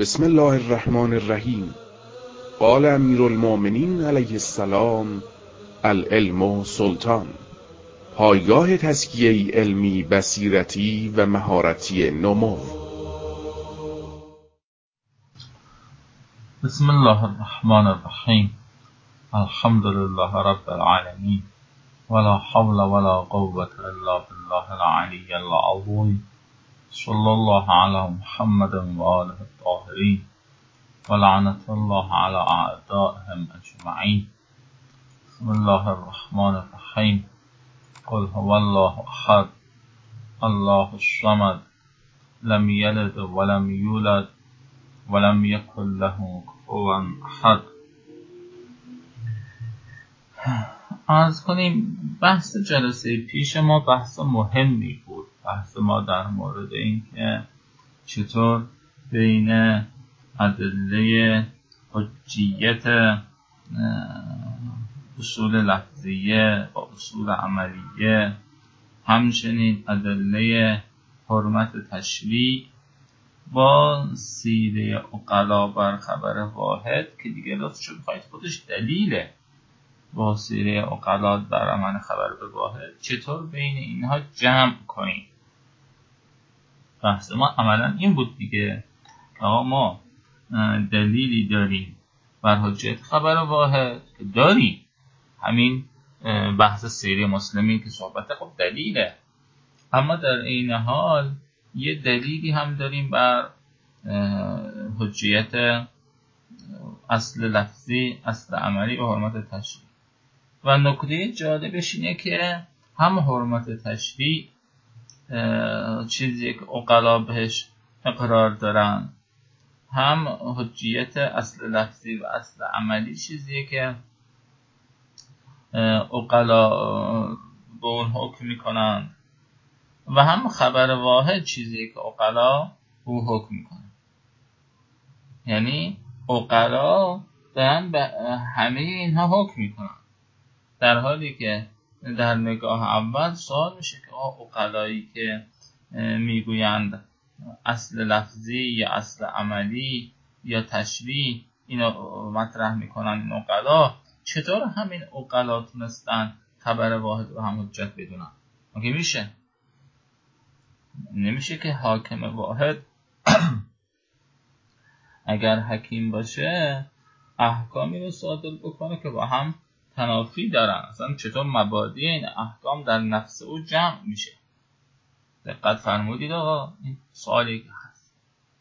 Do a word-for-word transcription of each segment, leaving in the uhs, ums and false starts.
بسم الله الرحمن الرحیم. قال امیر المؤمنین علیه السلام: العلم سلطان. پایگاه تزکیه علمی، بصیرتی و مهارتی نمو. بسم الله الرحمن الرحیم. الحمد لله رب العالمین، ولا حول ولا قوة الا بالله العلی العظیم. صلی الله علی محمد و آله الطاهرین و لعنت الله علی اعدائهم اجمعین. بسم الله الرحمن الرحیم. قل هو الله احد الله الصمد لم یلد ولم یولد ولم یکن له کفوا احد. عرض کنیم بحث جلسه پیش ما بحث مهمی بود. بحث ما در مورد این که چطور بین ادله حجیت اصول لفظیه و اصول عملیه، همچنین ادله حرمت تشریع با سیره عقلا بر خبر واحد که دیگه لطف شد خواهید خودش دلیله، با سیره عقلا بر عمل خبر به واحد چطور بین اینها جمع کنیم. بحث ما عملا این بود دیگه. آقا ما دلیلی داریم بر حجیت خبر واحد که داریم، همین بحث سیره مسلمین که صحبت خب دلیله، اما در این حال یه دلیلی هم داریم بر حجیت اصل لفظی، اصل عملی و حرمت تشریع. و نکته جالبش اینه که هم حرمت تشریع چیزی که عقلا بهش اقرار دارن، هم حجیت اصل لفظی و اصل عملی چیزیه که عقلا به اون حکم میکنن، و هم خبر واحد چیزیه که عقلا به اون حکم میکنن. یعنی عقلا دارن به همه اینها حکم میکنن، در حالی که در نگاه اول سوال میشه که آه عقلایی که میگویند اصل لفظی یا اصل عملی یا تشریع اینو مطرح میکنن، این عقلا چطور همین عقلا تونستن خبر واحد رو هم حجت بدونن؟ مگه میشه؟ نمیشه که حاکم واحد اگر حکیم باشه احکامی رو صادر بکنه که با هم تنافی دارن. اصلا چطور مبادی این احکام در نفس او جمع میشه؟ دقت فرمودید آقا، این سوالی که هست.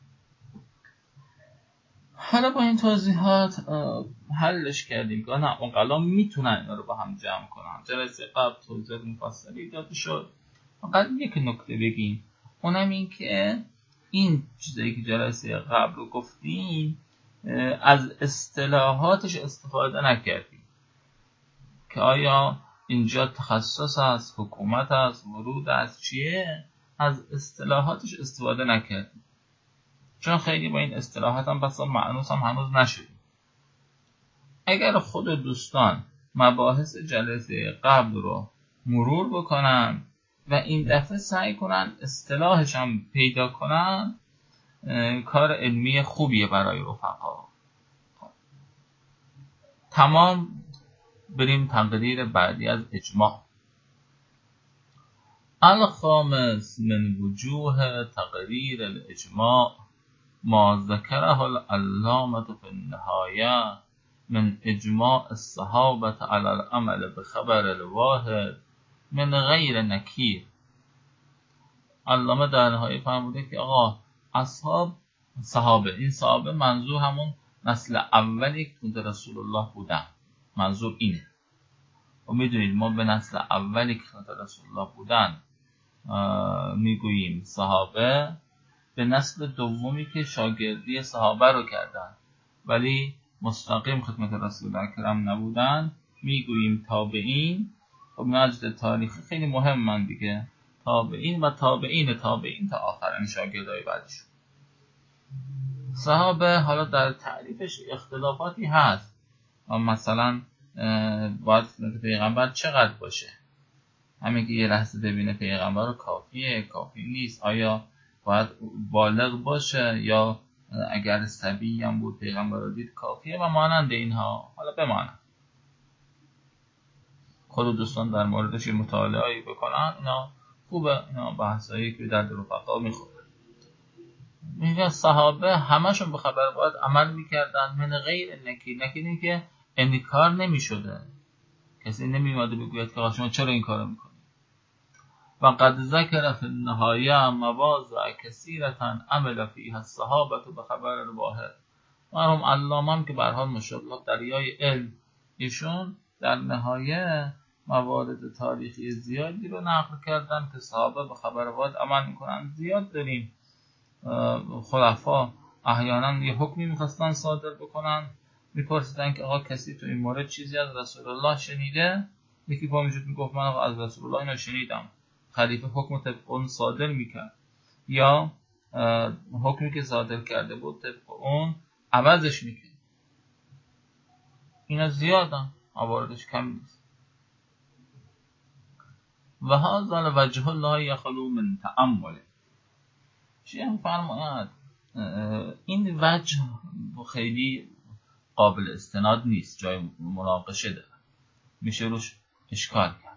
حالا با این توضیحات حلش کردیم که نه عقلا میتونن اینا رو با هم جمع کنن. جلسه قبل توضیح مفصلی داده شد. فقط یک نکته بگیم، اونم این که این چیزایی که جلسه قبل رو گفتیم از اصطلاحاتش استفاده نکردیم که آیا اینجا تخصص از حکومت از ورود از چیه، از اصطلاحاتش استفاده نکردیم، چون خیلی با این اصطلاحات هم بسا معنوس هم هنوز نشدیم. اگر خود دوستان مباحث جلسه قبل رو مرور بکنن و این دفعه سعی کنن اصطلاحش هم پیدا کنن، کار علمی خوبیه برای رفقا. تمام. بریم تقریر بعدی از اجماع. الخامس من وجوه تقریر الاجماع ما ذکره العلامة في النهایه من اجماع الصحابة على العمل بخبر الواحد من غیر نکیر. علامه در نهایه فرموده که آقا اصحاب صحابه، این صحابه منظور همون نسل اولی که تو رسول الله بودن، منظور اینه. و میدونید ما به نسل اولی که تو رسول الله بودن میگوییم صحابه، به نسل دومی که شاگردی صحابه رو کردن ولی مستقیم خدمت رسول اکرم نبودن میگوییم تابعین. خب نجد تاریخی خیلی مهمن دیگه، تابعین و تابعین تابعین تا آخرین شاگردای بعدشون. صحابه حالا در تعریفش اختلافاتی هست، مثلا باید خدمت پیغمبر چقدر باشه؟ همین که یه لحظه ببینه پیغمبر رو کافیه، کافی نیست؟ آیا باید بالغ باشه یا اگر صبی هم بود پیغمبر رو دید کافیه و مانند اینها. حالا بمانند خود دوستان در موردش مطالعه‌ای بکنن، اینا خوبه، اینا بحثایی که در رفقا میخوره. میگه صحابه همشون به خبر باید عمل میکردن من غیر نکیر. نکیر این که انکار نمیشده، کسی نمیومده بگوید که شما چرا این کارو میکنید. و قد ذکر فی النهایه مواضع کثیرة عمل فیها الصحابه به خبر الواحد. مرحوم علامه که به هر حال ماشاءالله دریای علم، ایشون در نهایه موارد تاریخی زیادی رو نقل کردن که صحابه به خبر واحد عمل میکنن. زیاد داریم خلفا احیانا یه حکمی میخواستن صادر بکنن، میپرسیدن که آقا کسی تو این مورد چیزی از رسول الله شنیده؟ یکی پا میشد میگفت من آقا از رسول الله اینو شنیدم. خلیفه حکم طبق اون صادر میکرد، یا حکمی که صادر کرده بود طبق اون عوضش میکرد. اینا زیادن، مواردش کم نیست. و هذا وجه الله یخلو من تأمل. چی فرماید این وجه خیلی قابل استناد نیست، جای مناقشه داره، میشه روش اشکال کرد.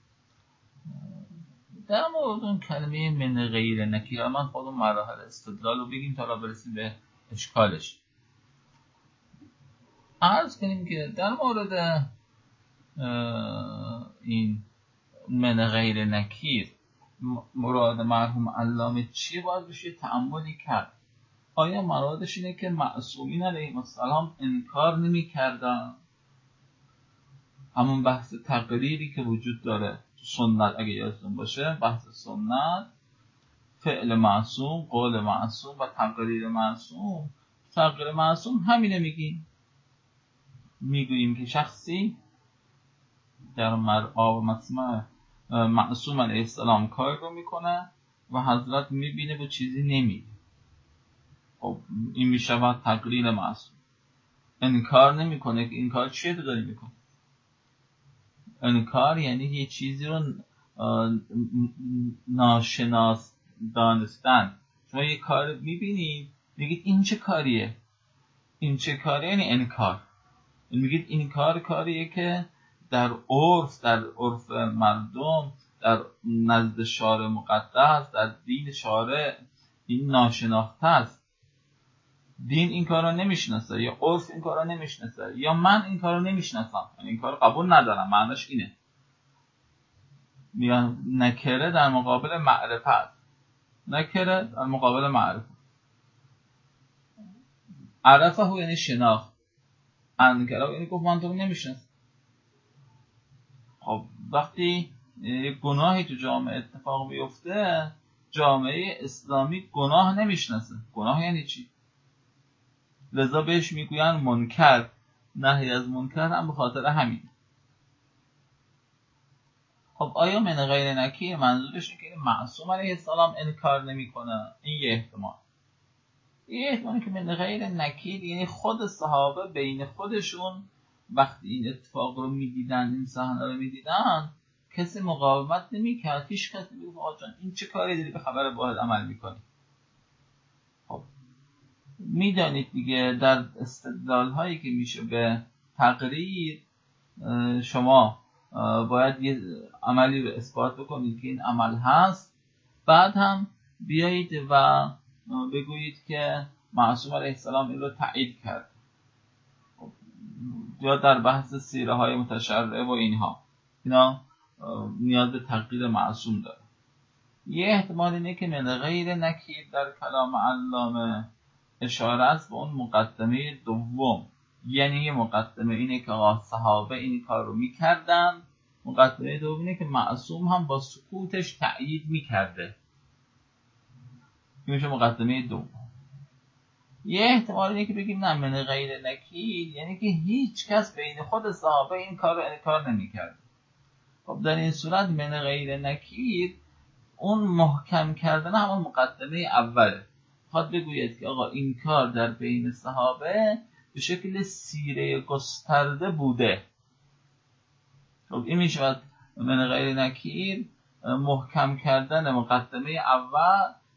در مورد اون کلمه من غیر نکیر من خودم مراحل استدلال رو بگیم تا برسیم به اشکالش. عرض کنیم که در مورد این من غیر نکیر مراد مرحوم علامه چیه باید بشه تأملی کرد. آیا مرادش اینه که معصومین علیهم السلام انکار نمی کردن؟ همون بحث تقریری که وجود داره تو سنت، اگه یادتون باشه بحث سنت، فعل معصوم، قول معصوم و تقریر معصوم. تقریر معصوم همینه میگیم، میگوییم که شخصی در مرعا و مسمع معصوم علیه السلام کار رو میکنه و حضرت میبینه و چیزی نمیده. خب این میشود تقریر معصوم. انکار نمیکنه که این کار چیه تو داری میکنه. انکار یعنی یه چیزی رو ناشناس دانستن. شما یه کار میبینید میگید این چه کاریه، این چه کاریه، یعنی انکار. میگید این کار کاریه که در عرف در عرف مردم، در نزد شارع مقدس، در دین شارع این ناشناخته است. دین این کارا نمیشناسه، یا عرف این کارا نمیشناسه، یا من این کارا نمیشناسم، این کارو قبول ندارم. معناش اینه. میگن نکره در مقابل معرفت. نکره در مقابل معرفت. عرفه یعنی شناخت، انکره یعنی گفت من تو نمیشناسم. خب وقتی یک گناهی تو جامعه اتفاق بیفته، جامعه اسلامی گناه نمیشناسه. گناه یعنی چی؟ لذا بهش میگوین منکر. نهی از منکر هم به خاطر همین. خب آیا من غیر نکیر منظورش اینه که معصوم علیه السلام انکار نمیکنه؟ این یه احتمال. یه احتمالی که من غیر نکیر یعنی خود صحابه بین خودشون وقتی این اتفاق رو میدیدن، این صحنه رو میدیدن، کسی مقاومت نمیکرد. هیچ کسی نمیگفت آقا جان این چه کاری داری به خبر واحد عمل میکنی. خب میدانید دیگه در استدلال هایی که میشه به تقریر، شما باید یه عملی رو اثبات بکنید که این عمل هست، بعد هم بیایید و بگویید که معصوم علیه السلام این رو تایید کرد. یا در بحث سیره های متشرعه و اینها، اینا نیاز به تقریر معصوم داره. یه احتمال اینه که من غیر نکیر در کلام علامه اشاره است به اون مقدمه دوم. یعنی یه مقدمه اینه که صحابه این کار رو میکردن، مقدمه دوم اینه که معصوم هم با سکوتش تأیید میکرده. این میشه مقدمه دوم. یه احتمال اینه که بگیم نه من غیر نکیر یعنی که هیچ کس بین خود صحابه این کار رو انکار نمیکرد. خب در این صورت من غیر نکیر اون محکم کردن همون مقدمه اوله. خواهد بگوید که آقا این کار در بین صحابه به شکل سیره گسترده بوده. خب این میشود من غیر نکیر محکم کردن مقدمه اول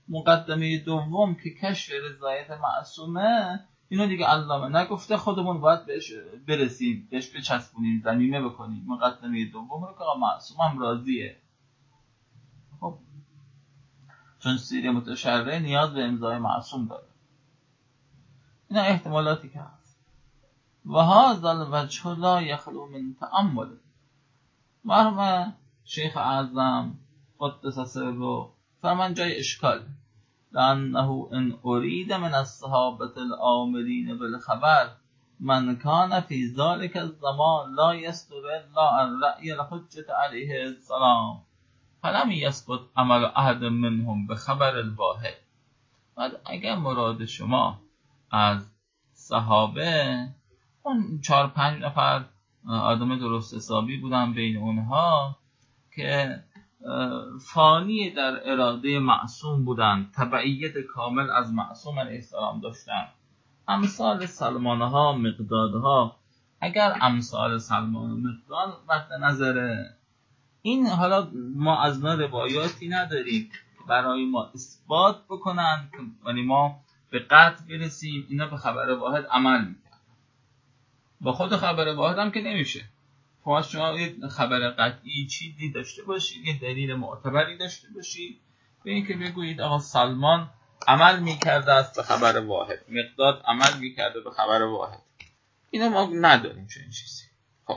مقدمه دوم که کشف رضایت معصومه، اینو دیگه علامه نگفته، خودمون باید بهش برسیم، بهش بچسبونیم، ضمیمه بکنیم. مقدمه دوم رو که آقا معصوم هم راضیه. خب چون سیر متشرع نیاز به امضای معصوم داره. اینا احتمالاتی که هست. و هذا الوجه لا یخلو من تأمل. مرحوم شیخ اعظم قدس سره فرمان جای اشکال، لأنه ان اريد من الصحابة العاملين بالخبر من كان في ذلك الزمان لا يستر الا الرأي الحجة عليه السلام فلم يثبت عمل احد منهم بخبر الواحد. بعد اگر مراد شما از صحابه اون چهار پنج نفر آدم درست حسابی بودن بین اونها که فانی در اراده معصوم بودن، تبعیت کامل از معصوم علیه السلام داشتن، امثال سلمان ها، مقداد ها، اگر امثال سلمان و مقداد مد نظره، این حالا ما از ما روایاتی نداریم که برای ما اثبات بکنن که یعنی ما به قطع برسیم اینا به خبر واحد عمل میکنن. با خود خبر واحد هم که نمیشه. خب شما یه خبر قطعی چیزی داشته باشید، یه دلیل معتبری داشته باشید به این که بگویید آقا سلمان عمل میکرده است به خبر واحد، مقداد عمل میکرده به خبر واحد. اینو ما نداریم چنین چیزی. خب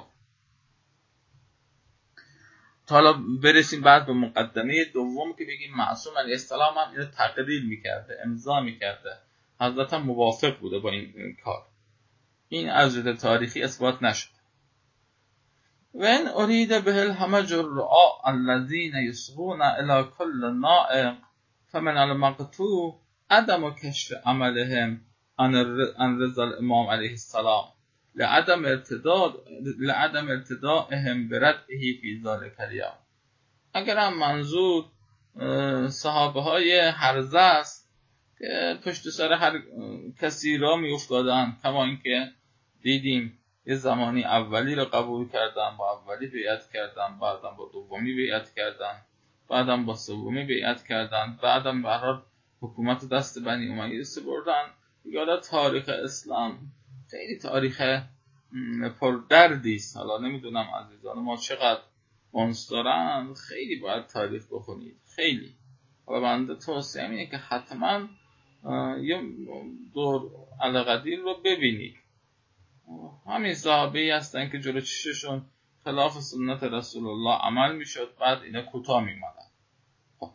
تا حالا برسیم بعد به مقدمه دوم که بگیم معصوم علیه السلام هم اینو تقریر میکرده، امضا میکرده، حضرت هم موافق بوده با این کار. این از جهت تاریخی اثبات نشد. وَإِنْ أُرِيدَ بِهِ الْهَمَجُ الرُّعَاءَ الَّذِينَ يُصْغُونَ إِلَى كُلِّ نَائِقٍ فَمِنَ الْمَقْطُوعِ عَدَمُ كَشْفِ عَمَلِهِمْ عن رضا الإمام عليه السلام لعدم ارتداد لعدم ارتدائهم برده في ذلك اليوم. اگر هم منظور صحابه های حرزه است که پشت سر هر کسی را می افتادن، کما اینکه دیدیم یه زمانی اولی رو قبول کردن، با اولی بیعت کردن، بعدم با دومی بیعت کردن، بعدم با سومی بیعت کردن، بعدم به هر حال حکومت دست بنی امیه سپردن. دیگه تاریخ اسلام خیلی تاریخ پردردی است. حالا نمیدونم عزیزان ما چقدر اونس دارن، خیلی باید تاریخ بخونید، خیلی. حالا بنده توصیه اینه که حتما یه دور القدیر رو ببینید. همین صحابه‌ای هستن که جلو چششون خلاف سنت رسول الله عمل میشد، بعد اینا کوتاه میمدن. خب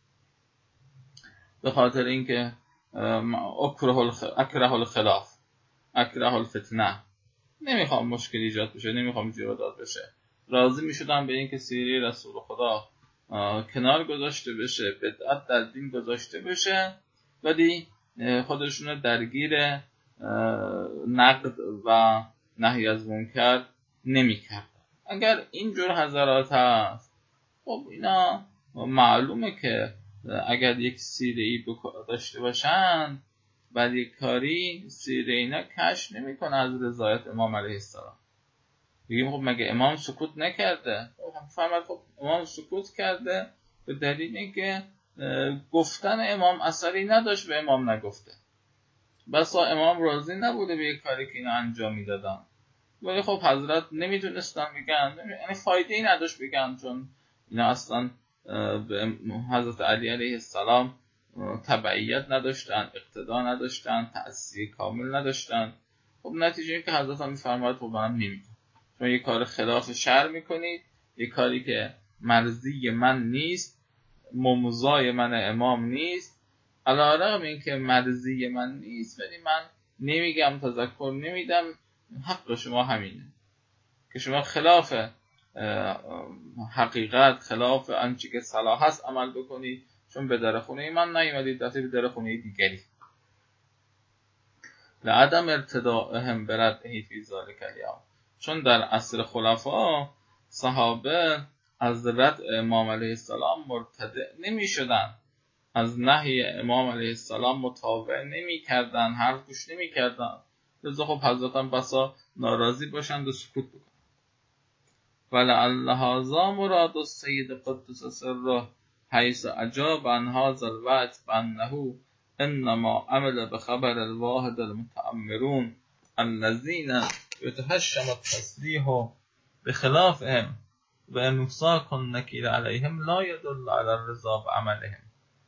به خاطر اینکه اکره الخ... اکره الخلاف اکره الفتنه، نمیخوام مشکل ایجاد بشه، نمیخوام جیرادات بشه، راضی میشدن به اینکه سیره رسول خدا کنار گذاشته بشه، بدعت در دین گذاشته بشه، ولی خودشون درگیر نقد و نهی از منکر نمی‌کردن. اگر اینجور حضرات هست، خب اینا معلومه که اگر یک سیره‌ای داشته باشن، بعد یک کاری سیره اینا کشف نمی‌کنه از رضایت امام علیه السلام. بگیم خب مگه امام سکوت نکرده؟ خب فهمت خب امام سکوت کرده به دلیل اینکه گفتن امام اثری نداشت به امام نگفته. بسا امام راضی نبوده به یک کاری که اینا انجام میدادن، ولی خب حضرت نمیتونستن بگن، یعنی فایده ای نداشت بگن، چون اینا اصلا به حضرت علی علیه السلام تبعیت نداشتن، اقتدا نداشتن، تأثیر کامل نداشتن. خب نتیجه این که حضرت هم میفرماید خب منم نمیتونم، چون یک کار خلاف شرع میکنید، یک کاری که مرضی من نیست، ممضای من امام نیست، علی رغم این که مرضی من نیست ولی من نمیگم، تذکر نمیدم. حق شما همینه که شما خلاف حقیقت، خلاف آنچه که صلاح است عمل بکنید، چون به در خونه من نیومدید، دفعه به در خونه دیگری. لعدم ارتداءهم برده فی ذلک الیوم، چون در عصر خلفا صحابه از رد امام علیه السلام مرتدع نمی شدن، از نهی امام علیه السلام متابع نمی کردن، حرف گوش نمی کردن. لذا خب حضرت هم بسا ناراضی باشند و سکوت بکنن. ولعل هذا مراد السید قدس سره حیث اجاب عن هذا الوقت بانه انما عمل بخبر الواحد المتأمرون الذين يتهشم التصريح بخلافهم و امساک النکیر علیهم لا يدل على الرضا بعملهم.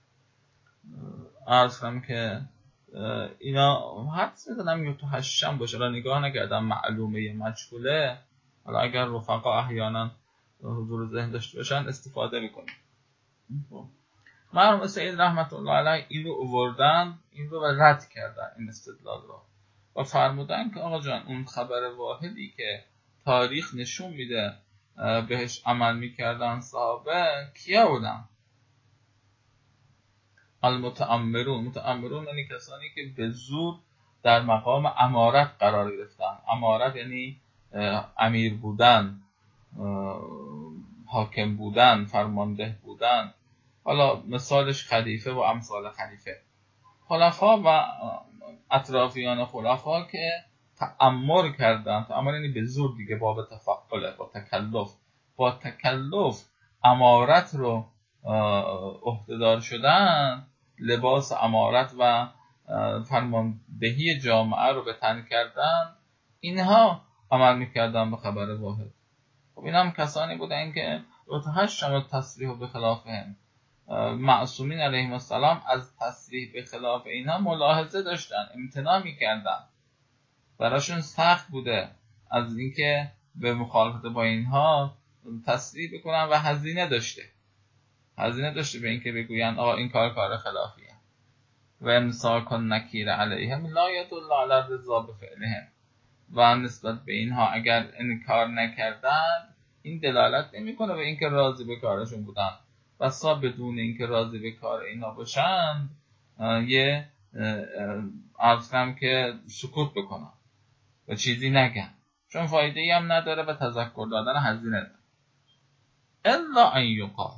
عرض کنم که اینا حدس میزنم یتهشم باشه، را نگاه نکردم معلومه مجهوله، حالا اگر رفقا احیانا حضور ذهن داشته باشن استفاده میکنیم. مرحوم سید رحمت الله علیه این رو آوردن، این رو رد کردن این استدلال رو و فرمودن که آقا جان اون خبر واحدی که تاریخ نشون میده بهش عمل میکردن صحابه کیا بودن؟ المتأمرون. متأمرون یعنی کسانی که به زور در مقام امارت قرار گرفتن. امارت یعنی امیر بودن، حاکم بودن، فرمانده بودن. حالا مثالش خلیفه و امثال خلیفه. خلفا و اطرافیان خلفا که تأمر کردن، تأمر یعنی به زور دیگه، باب تفعله، با تکلف با تکلف امارت رو عهده‌دار شدن، لباس امارت و فرماندهی جامعه رو به تن کردن، اینها عمل میکردن به خبر واحد. خب این هم کسانی بودن که یتهشم التصریح به خلافهم. معصومین علیهم السلام از تصریح به خلاف اینها ملاحظه داشتن، امتناع میکردن، براشون سخت بوده از اینکه به مخالفت با اینها تصریح بکنن و هزینه داشته هزینه داشته به اینکه بگوین آقا این کار کار خلافیه. و امساک النکیر علیهم لا یدل علی الرضا بفعلهم. و نسبت به اینها اگر انکار نکردن این دلالت نمیکنه به اینکه راضی به کارشون بودن. بسا بدون اینکه راضی به کار اینا باشند یه عرض کنم که سکوت بکنن و چیزی نگن، چون فایده ای هم نداره و تذکر دادن هزینه داره. الا ان یقال،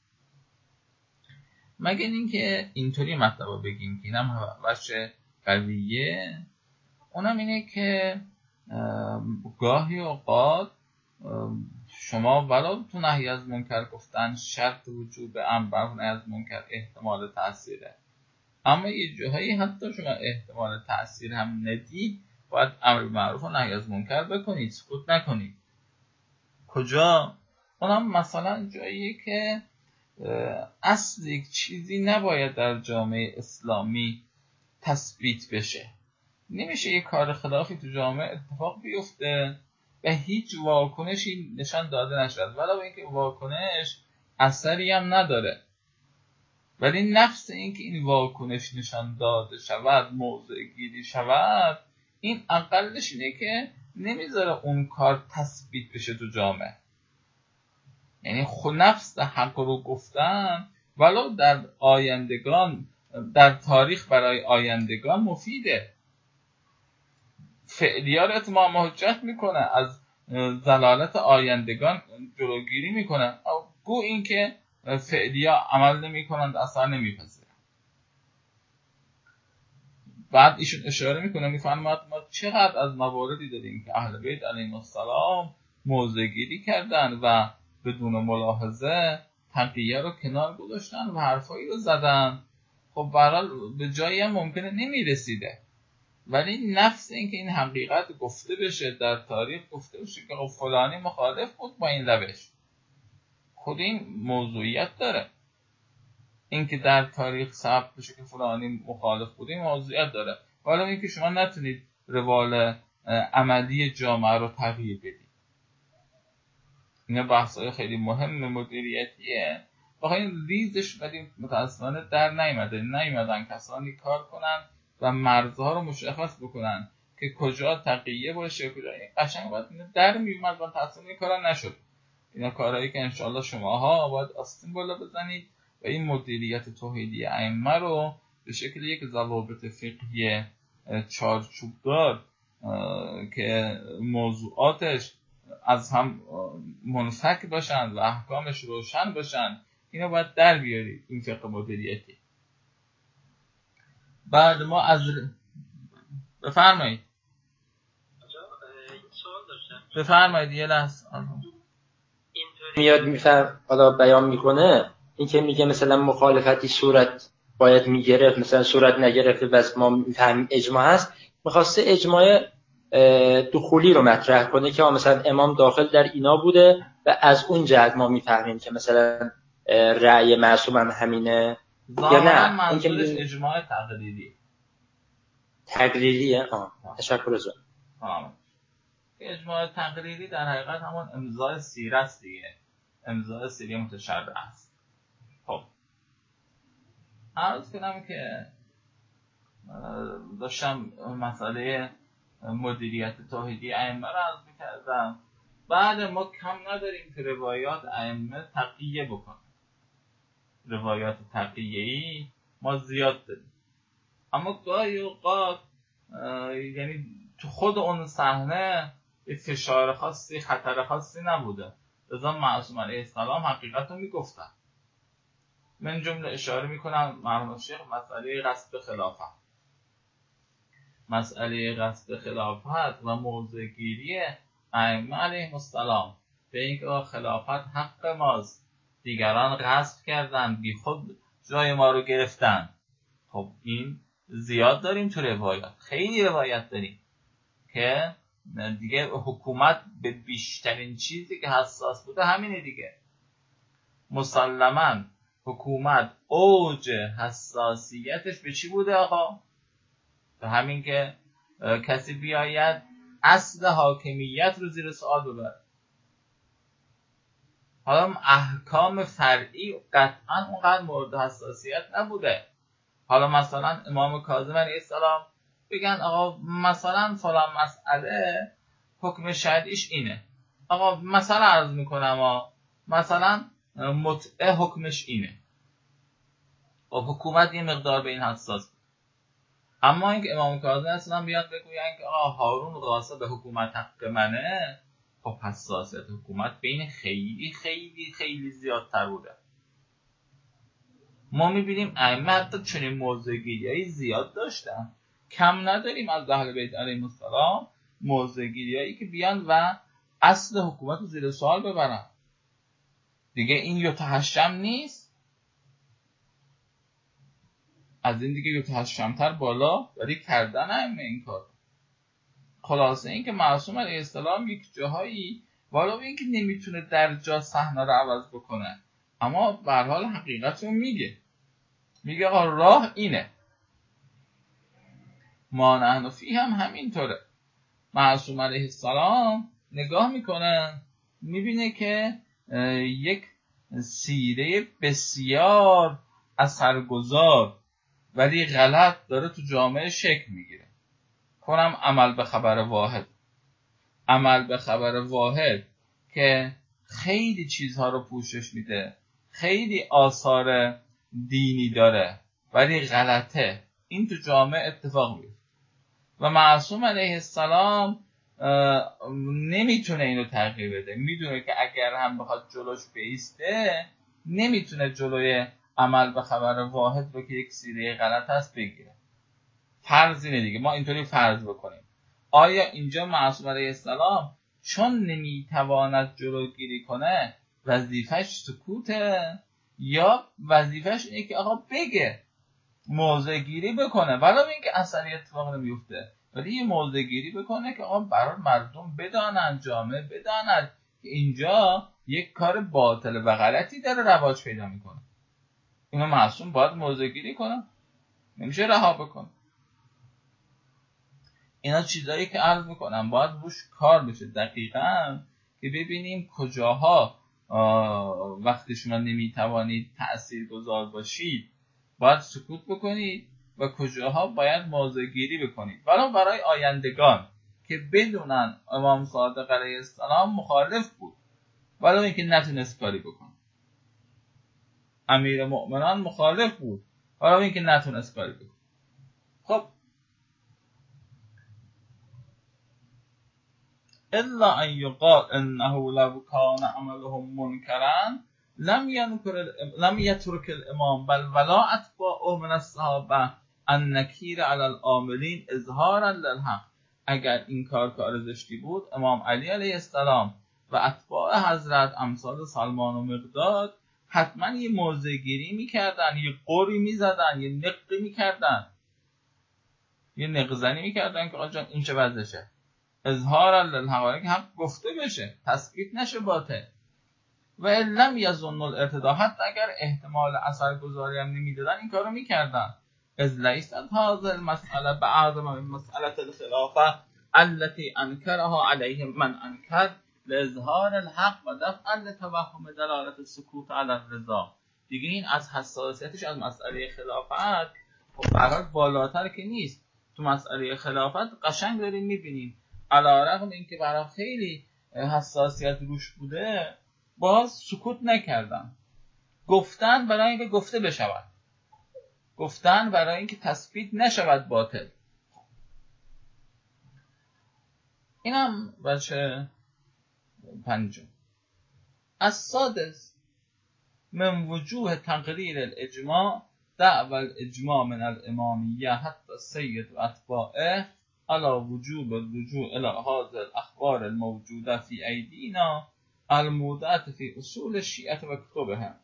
مگر اینکه اینطوری مطلب بگیم که اینم وجه قویه، اونم اینه که گاهی اوقات شما ولو تو نهی از منکر گفتن شرط وجوب امر نهی از منکر احتمال تأثیره، اما یه جاهایی حتی شما احتمال تأثیر هم ندید، باید امر معروف و نهی از منکر بکنید، سکوت نکنید. کجا؟ اونم مثلا جایی که اصل یک چیزی نباید در جامعه اسلامی تثبیت بشه. نمیشه یک کار خلافی تو جامعه اتفاق بیفته و هیچ واکنشی نشان داده نشد، ولی اینکه واکنش اثری هم نداره، ولی نفس اینکه این واکنش نشان داده شود، موضع گیری شود، این اقلش اینه که نمیذاره اون کار تثبیت بشه تو جامعه. یعنی خود نفس حق رو گفتن ولو در آیندگان، در تاریخ برای آیندگان مفیده، فعلیات اتمام حجت میکنه، از ضلالت آیندگان جلوگیری میکنه. گو این که فعلیا عمل نمیکنند اثر نمیپذیرن. بعد ایشون اشاره میکنه میفرماید ما چقدر از مواردی داریم که اهل بیت علیهم السلام موضع گیری کردن و بدون ملاحظه تقیه رو کنار گذاشتن و حرفایی رو زدن. خب برحال به جایی هم ممکنه نمیرسیده، ولی نفس این که این حقیقت گفته بشه، در تاریخ گفته بشه که خب فلانی مخالف بود با این روش، خود این موضوعیت داره. این که در تاریخ ثبت بشه که فلانی مخالف بود این موضوعیت داره، ولی این که شما نتونید روال عملی جامعه رو تغییر بدید. اینا بحث‌های خیلی مهم مدیریتیه. واقعا این ریزش ولی متأسفانه در نیامده، نیامدن کسانی کار کنن و مرزها رو مشخص بکنن که کجا تقیه باشه، کجا قشنگ باید اینا در میومد و تصمیم این کارا نشد. اینا کارهایی که انشالله شماها باید آستین بالا بزنید و این مدیریت توحیدی ائمه رو به شکل یک ضوابط فقهی چارچوبدار که موضوعاتش از هم منفک باشن و احکامش روشن باشن، اینو باید در بیارید، این فقه مدیریتی. بعد ما از بفرمایید بفرمایید یه لحظه میاد میفهم حالا بیان میکنه این که میگه مثلا مخالفتی صورت باید میگرفت، مثلا صورت نگرفته بس ما میفهمیم اجماع هست، میخواسته اجماع دخولی رو مطرح کنه که مثلا امام داخل در اینا بوده و از اون جهت ما میفهمیم که مثلا رأی معصوم هم همینه. یا نه منظورش اجماع تقریری تقریریه؟ آه تشکر از اون. آه. اجماع تقریری در حقیقت همون امضای سیره است دیگه، امضای سیره متشرع است. خب عرض کنم که داشتم مسئله مدیریت توحیدی ائمه را عرض می‌کردم. بعد ما کم نداریم که روایات ائمه تقیه بکنه، روایات تقیه‌ای ما زیاد داریم، اما گاهی اوقات یعنی تو خود اون صحنه فشار خاصی، خطر خاصی نبوده، لذا معصوم علیه السلام حقیقت رو میگفتن. من جمله اشاره میکنم مرحوم شیخ مسئله غصب خلافت، مسئله غصب خلافت و موضع گیری ائمه علیهم السلام به اینکه خلافت حق ماست، دیگران غصب کردن، بی خود جای ما رو گرفتن. خب این زیاد داریم تو روایات، خیلی روایت داریم که دیگه حکومت به بیشترین چیزی که حساس بوده همینه دیگه. مسلماً حکومت اوج حساسیتش به چی بوده آقا؟ به همین که کسی بیاید اصل حاکمیت رو زیر سوال ببره. حالا احکام فرعی قطعاً اونقدر مورد حساسیت نبوده. حالا مثلا امام کاظم علیه السلام بگن آقا مثلا فلان مسئله حکم شرعیش اینه، آقا مثلا عرض میکنم آقا مثلا متعه حکمش اینه، و حکومت یه مقدار به این حساس بود. اما اینکه امام کاظم السلام بیان بگوین که آقا هارون غاصب به حکومت حق منه، خب حساسیت حکومت بین خیلی خیلی خیلی زیادتر بوده. ما میبینیم ائمه حتی چنین موضع‌گیری‌هایی زیاد داشتن، کم نداریم از اهل بیت علیهم السلام موضع‌گیری‌هایی که بیان و اصل حکومت رو زیر سوال ببرن. دیگه این یتحشم نیست، از این دیگه یتحشمتر بالا ولی کردن ائمه این کار. خلاصه این که معصوم علیه السلام یک جاهایی والا به این که نمیتونه در جا صحنه رو عوض بکنه، اما به هر حال حقیقت رو میگه، میگه آقا راه اینه. ما نحن فیه هم همینطوره. معصوم علیه السلام نگاه میکنه میبینه که یک سیره بسیار اثرگذار ولی غلط داره تو جامعه شکل میگیره. کنم عمل به خبر واحد، عمل به خبر واحد که خیلی چیزها رو پوشش میده، خیلی آثار دینی داره ولی غلطه، این تو جامعه اتفاق میفته و معصوم علیه السلام نمیتونه اینو تغییر بده. میدونه که اگر هم بخواد جلوش بیسته نمیتونه جلوی عمل به خبر واحد رو که یک سیره غلط هست بگیره. فرض اینه دیگه، ما اینطوری فرض بکنیم آیا اینجا معصوم علیه السلام چون نمیتواند جلوگیری کنه وظیفش سکوته یا وظیفش اینه که آقا بگه موضع گیری بکنه، ولی اینکه اثری اتفاق نمیفته ولی یه موضع گیری بکنه که آقا برای مردم بدانن، جامعه بدانن که اینجا یک کار باطل و غلطی داره رواج پیدا میکنه. اینو معصوم باید موضع گیری کنه، نمیشه رها بکنه. اینا چیزایی که عرض میکنم باید روش کار بشه دقیقاً که ببینیم کجاها وقتی شما نمیتوانید تأثیر گذار باشید باید سکوت بکنید و کجاها باید موضع گیری بکنید، ولی برای آیندگان که بدونن امام صادق علیه السلام مخالف بود ولی اینکه نتونست کاری بکنه، امیر مؤمنان مخالف بود ولی اینکه نتونست کاری بکنه. خب الا ان یقال انه لو کان عملهم منکرا لم ینکر لم یترک الامام بل ولا اتباع من الصحابه النکیر علی العاملین اظهارا للحق. اگر این کار کار زشتی بود امام علی علیه السلام و اتباع حضرت امثال سلمان و مقداد حتما یه موضع گیری میکردن، یه قوری میزدن، یه نقی میکردن، یه نقزنی میکردن که آجان این چه وضعشه، اظهار للحقایق که حق گفته بشه، تثبیت نشه باطل. و لم یظن الارتدا، حتی اگر احتمال اثرگذاری هم نمیدادن این کارو میکردن. از لیست هذه المسئله بعض من مسئله الخلافه التي انکرها علیهم من انکر لاظهار الحق و دفعا لتوهم دلالت السکوت علی الرضا. دیگه این از حساسیتش از مسئله خلافت خب برای بالاتر که نیست. تو مسئله خلافت قشنگ داریم میبینیم علیرغم اینکه برای خیلی حساسیت روش بوده باز سکوت نکردن، گفتن برای اینکه گفته بشود، گفتن برای اینکه تثبیت نشود باطل. اینم بچه پنجم. السادس من وجوه تقریر الاجماع دعوى الاجماع من الامامیه حتی سید و اتباعه على وجوب الرجوع الى هذه الاخبار الموجوده في ایدینا المودعة فی اصول شیعه و کتبها.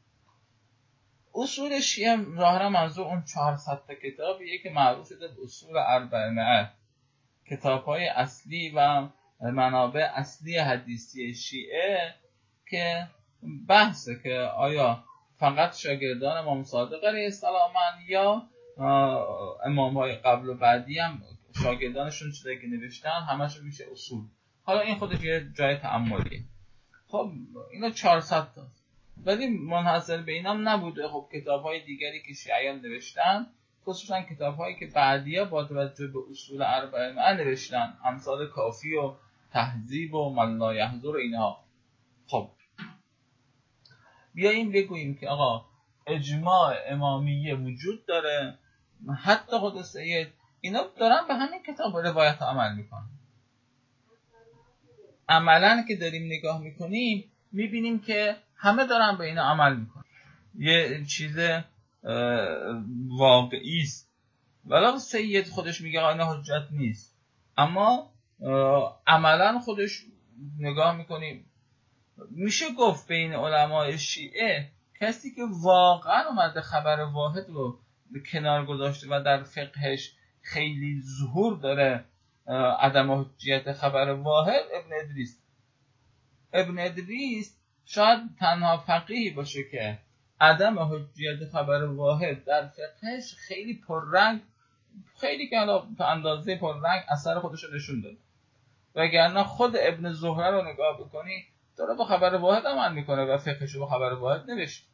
اصول شیعه ظاهرا منظور اون چهارصد تا کتابیه که معروف شده به اصول اربعمائه، کتاب‌های اصلی و منابع اصلی حدیثی شیعه که بحثه که آیا فقط شاگردان امام صادق علیه السلام یا امام‌های قبل و بعدی هم شاگردانشون چیزایی که نوشتن همشون میشه اصول. حالا این خودش یه جای تأملیه. خب اینا چهارصد تا، ولی منحصر به اینام نبوده. خب کتاب‌های دیگری که شیعیان نوشتن، خصوصا کتاب‌هایی که بعدی‌ها با توجه به اصول اربعه نوشتن، امثال کافی و تهذیب و من لا یحضر و اینها. خب بیاییم بگوییم که آقا اجماع امامیه وجود داره، حتی خود سید اینا دارن به همین کتاب روایت عمل میکنن. عملاً که داریم نگاه میکنیم میبینیم که همه دارن به اینا عمل میکنن. یه چیز واقعی است. ولی سید خودش میگه اینا حجت نیست، اما عملاً خودش نگاه میکنیم میشه گفت بین علمای شیعه کسی که واقعاً اومده خبر واحد رو کنار گذاشته و در فقهش خیلی ظهور داره عدم حجیت خبر واحد، ابن ادریس. ابن ادریس شاید تنها فقیهی باشه که عدم حجیت خبر واحد در فقهش خیلی پررنگ، خیلی که حالا تا اندازه پررنگ اثر خودش رو نشون داده. وگرنه خود ابن زهره رو نگاه بکنی داره با خبر واحد عمل میکنه و فقهش رو با خبر واحد نوشت.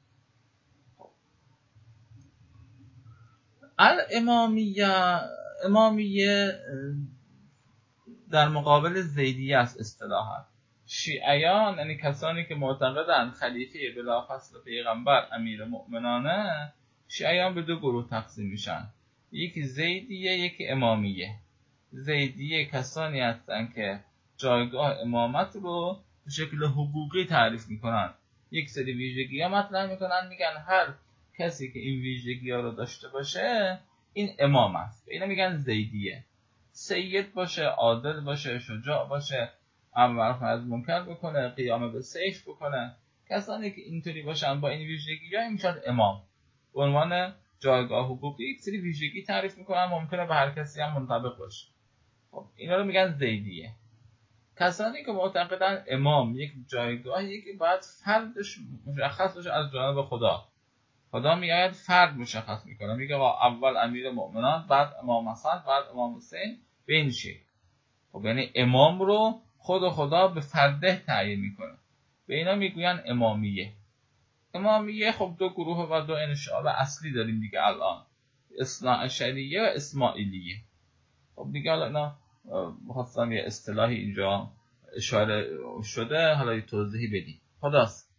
الامامیه، امامیه در مقابل زیدیه است اصطلاحا. شیعیان یعنی کسانی که معتقدند خلیفه بلافاصله پیغمبر امیر مؤمنانه، شیعیان به دو گروه تقسیم میشن، یکی زیدیه یکی امامیه. زیدیه کسانی هستند که جایگاه امامت رو به شکل حقوقی تعریف میکنن، یک سری ویژگی ها مطرح میکنن، میگن هر کسی که این ویژگی ها رو داشته باشه این امام است. اینا میگن زیدیه. سید باشه، عادل باشه، شجاع باشه، امر معروف نهی از منکر بکنه، قیام به سیف بکنه. کسانی که اینطوری باشن با این ویژگی ها میشن امام. به عنوان جایگاه حقوقی یک سری ویژگی تعریف میکنن، ممکنه به هر کسی هم منطبق باشه. خب اینا رو میگن زیدیه. کسانی که معتقدن امام یک جایگاهی که باید فردش مشخص باشه از جانب خدا. خدا میآید فرد مشخص میکنه، میگه اول امیر مؤمنان، بعد امام حسن، بعد امام حسین، به این شکل. خب یعنی امام رو خود خدا به فرده تعیین میکنه. به اینا میگوین امامیه. امامیه خب دو گروه و دو انشعاب اصلی داریم دیگه الان، اثنا عشریه و اسماعیلیه. خب دیگه حالا اینا خواستم یه اصطلاحی اینجا اشاره شده، حالا یه توضیحی بدیم. خداست.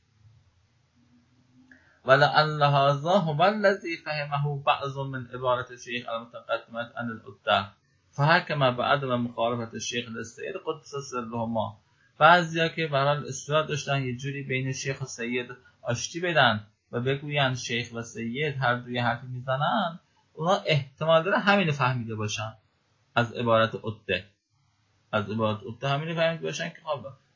ولعل هذا هو الذی فهمه بعض من عبارت الشیخ المتقدمه عن العده فحکم بعدم مخالفت الشیخ للسید قدس سرهما. بعضیا که برای اصرار داشتن یه جوری بین شیخ و سید آشتی بدن و بگوین شیخ و سید هر دوی حرفی میزنن، اونا احتمال داره همین فهمیده باشن از عبارت عده. از عبارت عده همین فهمیده باشن که خب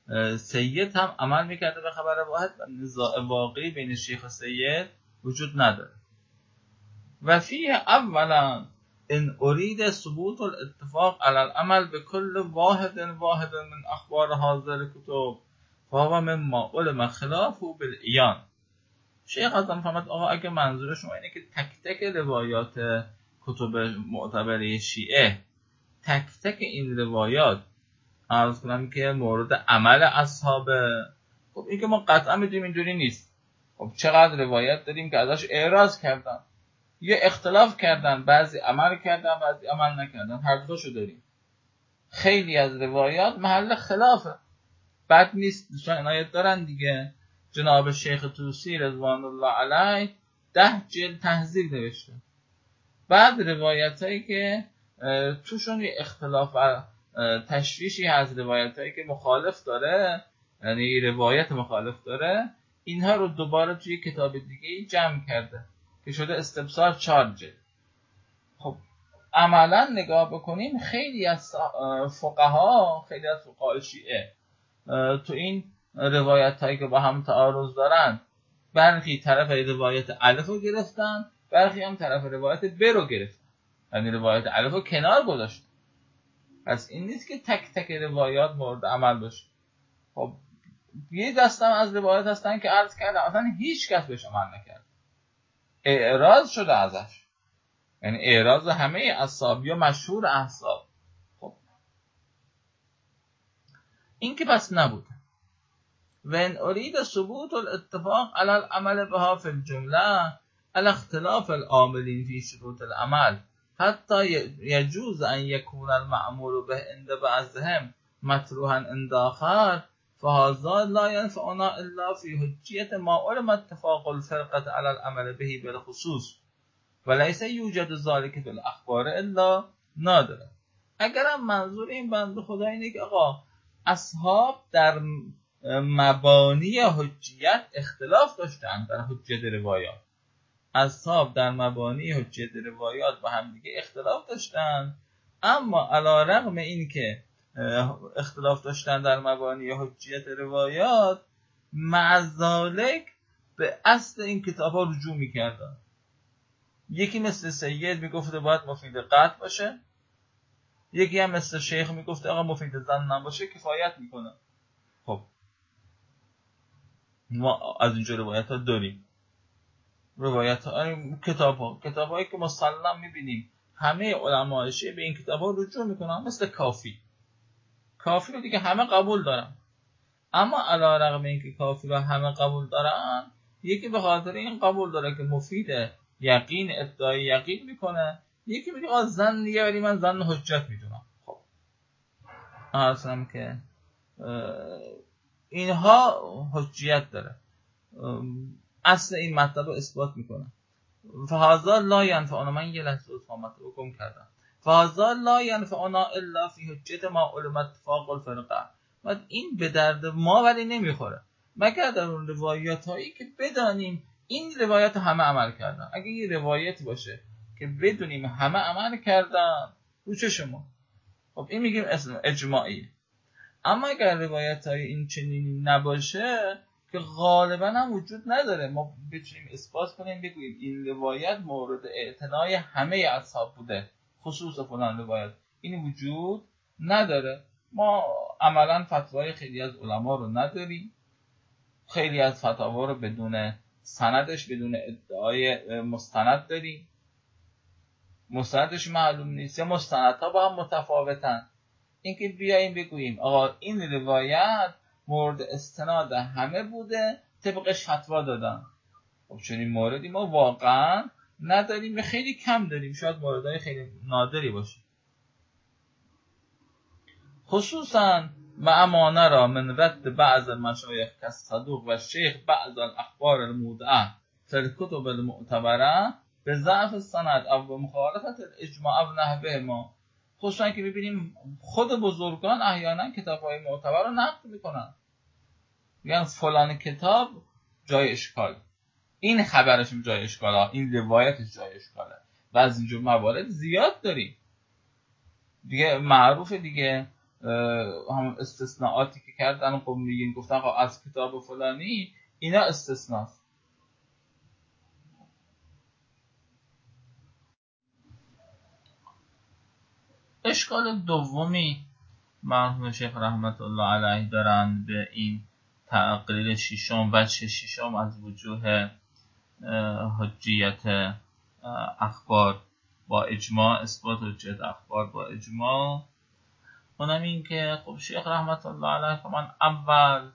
سید هم عمل میکرده به خبر واحد و نزاع واقعی بین شیخ و سید وجود نداره. و فیه اولا ان اريد ثبوت الاتفاق على العمل بكل واحد واحد من اخبار هذه الكتب فهو مما علم خلافه بالعیان. شیخ اعظم فرمود آقا اگه منظور شما اینه که تک تک روایات کتب معتبره شیعه، تک تک این روایات عرض کنم که مورد عمل اصحاب، خب این که ما قطعا میدونیم اینجوری نیست. خب چقدر روایت داریم که ازش اعراض کردن یا اختلاف کردن، بعضی عمل کردن بعضی عمل نکردن، هر دوشو داریم. خیلی از روایات محل خلافه، بد نیست، دوستان عنایت دارن دیگه. جناب شیخ طوسی رضوان الله علیه ده جلد تحذیر نوشته. بعد روایت هایی که توشون یه اختلاف و تشویشی از روایت هایی که مخالف داره، یعنی روایت مخالف داره، اینها رو دوباره توی کتاب دیگه جمع کرده که شده استبصار چهار جلد. خب عملا نگاه بکنیم خیلی از فقها، خیلی از فقهای شیعه تو این روایت هایی که با هم تعارض دارن، برخی طرف روایت الف رو گرفتن، برخی هم طرف روایت ب رو گرفتن، یعنی روایت الف رو کنار گذاشتن. پس این نیست که تک تک روایات مورد عمل باشه. خب یه دستم از روایت هستن که عرض کردم اصلا هیچ کس بهش عمل نکرد، اعراض شده ازش، یعنی اعراض همه اصحاب یا مشهور اصحاب. خب این که بس نبود. وان اريد ثبوت الاتفاق على العمل بها في الجمله على اختلاف العاملين في شروط العمل حتى يجوز ان يكون المعمول به عند بعضهم مطروحا عند آخر فهذا لا ينفعنا الا في حجية ما علم اتفاق الفرقة على العمل به بالخصوص وليس يوجد ذلك في الاخبار الا نادرا. اگرم منظور این بنده خدا اینه که آقا اصحاب در مبانی حجیت اختلاف داشتن، در حجیت روایات اصحاب در مبانی حجیت روایات با هم دیگه اختلاف داشتن، اما علی رغم این که اختلاف داشتن در مبانی حجیت روایات، مع ذالک به اصل این کتاب ها رجوع میکردن. یکی مثل سید میگفته باید مفید قطع باشه، یکی هم مثل شیخ میگفته آقا مفید ظن باشه کفایت میکنه. خب ما از اینجا روایت ها داریم، روایت ها کتاب ها کتاب هایی که مسلم میبینیم همه علماء شیعه به این کتاب ها رجوع میکنن، مثل کافی. کافی رو دیگه همه قبول دارن، اما علی رغم اینکه کافی رو همه قبول دارن، یکی به خاطر این قبول داره که مفید یقین، ادعای یقین میکنه، یکی میگه آ ظن دیگه ولی من ظن حجت میدونم. خب اصلا که اینها حجیت داره، اصل این مطلب رو اثبات میکنه. فهذا لا ينفعنا، من یه لحظه اتفاقات رو گم کردم. فهذا لا ينفعنا الا في حجة ما علم اتفاق الفرقه. و این به درد ما ولی نمیخوره مگر در اون روایات هایی که بدانیم این روایات همه عمل کردن. اگه یه روایت باشه که بدونیم همه عمل کردن رو چه شما، خب این میگیم اسم اجماعی. اما اگر روایت های این چنینی نباشه که غالبا هم وجود نداره، ما بتونیم اثبات کنیم بگوییم این روایت مورد اعتنای همه اصحاب بوده خصوص فلان روایت، این وجود نداره. ما عملا فتوای خیلی از علما رو نداریم، خیلی از فتاوا رو بدون سندش، بدون ادعای مستند داریم، مستندش معلوم نیست یا مستندها با هم متفاوتن. اینکه بیاییم بگوییم آقا این روایت مورد استناد همه بوده طبقش فتوا دادن، خب چنین موردی ما واقعا نداریم، خیلی کم داریم، شاید موردهای خیلی نادری باشه. خصوصا مع ما نرى من رد بعض المشایخ كالصدوق و شیخ بعض الاخبار المودعه في الكتب المعتبره به ضعف السند او به مخالفت الاجماع او نحوه ما. خصوصا که ببینیم خود بزرگان احیانا کتاب‌های معتبر رو نقد میکنن، میگن فلان کتاب جای اشکال، این خبرش جای اشکاله، این روایتش جای اشکاله و از اینجور موارد زیاد داریم دیگه. معروف دیگه همون استثناءاتی که کردن خب میگین گفتن خب از کتاب فلانی، اینا استثناست. اشکال دومی مرحوم شیخ رحمت الله علیه دارن به این تقریر ششم و ششم از وجوه حجیت اخبار با اجماع، اثبات حجیت اخبار با اجماع، اونم این که خب شیخ رحمت الله علیه فرمان اول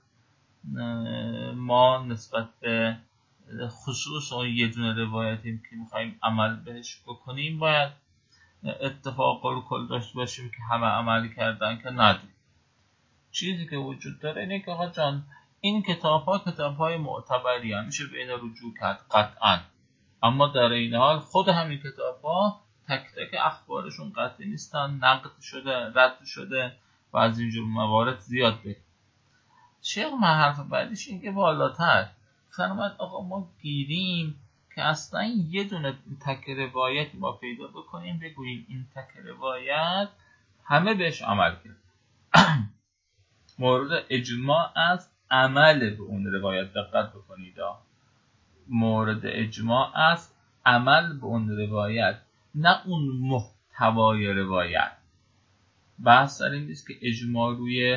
ما نسبت به خصوص اون یه دونه روایتی که میخواییم عمل بهش بکنیم باید اتفاق الکل داشته باشیم که همه عملی کردن که نداریم. چیزی که وجود داره اینه که آقا جان این کتاب ها کتاب های معتبری هم میشه به اینا رجوع کرد قطعا، اما در این حال خود همین کتاب ها تک تک اخبارشون قطعی نیستن، نقد شده، رد شده و از اینجور موارد زیاد بید. شیخ من حرف بعدیش این که بالاتر فرماید آقا ما گیریم که اصلا یه دونه تک روایت ما پیدا بکنیم بگوییم این تک روایت همه بهش عمل کرد. مورد اجماع از عمل به اون روایت دقت بکنید، مورد اجماع از عمل به اون روایت، نه اون محتوای روایت. بحث سر این نیست که اجماع روی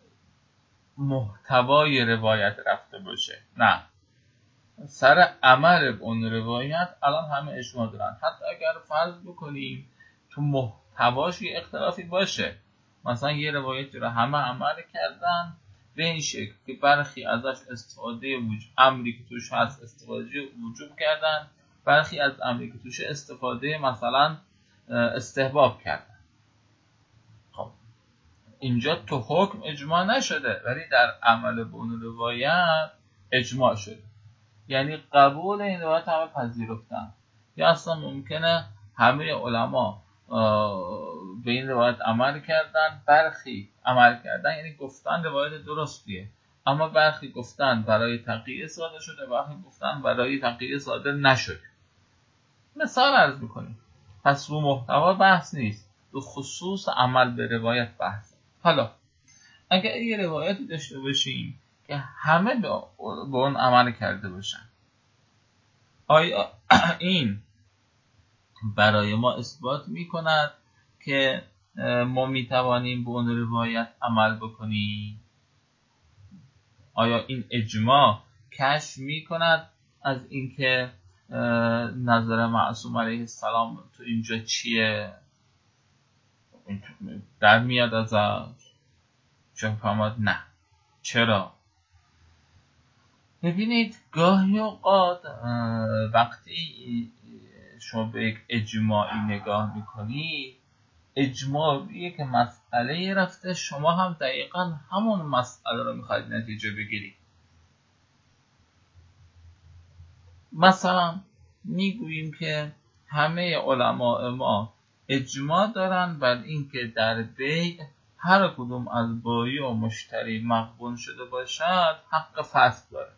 محتوای روایت رفته باشه، نه، سر عمل به اون روایت الان همه اجماع دارن. حتی اگر فرض بکنیم تو محتواش یه اختلافی باشه، مثلا یه روایتی رو همه عمل کردن به این شکل که برخی ازش استفاده وجوب امری که توش هست استفاده وجوب کردن، برخی از امری که توش استفاده مثلا استحباب کردن. خب اینجا تو حکم اجماع نشده ولی در عمل به اون روایت اجماع شده، یعنی قبول این روایت همه پذیرفتن. یا اصلا ممکنه همه علما به این روایت عمل کردن، برخی عمل کردن یعنی گفتن روایت درستیه، اما برخی گفتن برای تقیه صادر شده، برخی گفتن برای تقیه صادر نشده. مثال عرض میکنیم. پس رو محتوا بحث نیست، رو خصوص عمل به روایت بحث. حالا اگر یه روایتی داشته باشیم که همه به اون عمل کرده باشن، آیا این برای ما اثبات میکند که ما میتوانیم به اون روایت عمل بکنیم؟ آیا این اجماع کشف میکند از اینکه نظر معصوم علیه السلام تو اینجا چیه؟ در میاد ازش؟ چون فرماد نه. چرا؟ ببینید گاهی اوقات وقتی شما به یک اجماعی نگاه میکنید، اجماعیه که مسئله رفته، شما هم دقیقا همون مسئله رو میخواید نتیجه بگیرید. مثلا میگوییم که همه علماء ما اجماع دارن بر اینکه در بیع هر کدوم از بایی و مشتری مغبون شده باشد حق فسخ داره.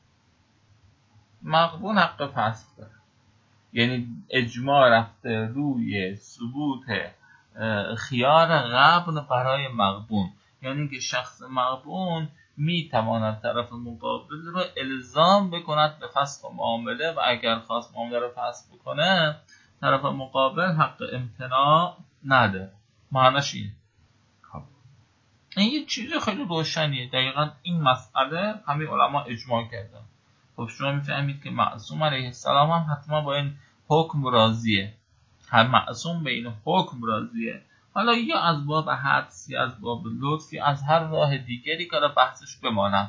مغبون حق فسخ داره، یعنی اجماع رفته روی ثبوت خیار غبن برای مغبون، یعنی که شخص مغبون میتواند طرف مقابل رو الزام بکند به فسخ معامله و اگر خواست معامله رو فسخ بکنه طرف مقابل حق امتناع نده. معناش اینه. خب این یه چیز خیلی روشنیه، دقیقا این مسئله همه علما اجماع کردن. خب شما میفهمید که معصوم علیه السلام هم حتما با این حکم راضیه، هم معصوم به این حکم راضیه. حالا یا از باب حدس یا از باب لطف یا از هر راه دیگری که بحثش بمانم،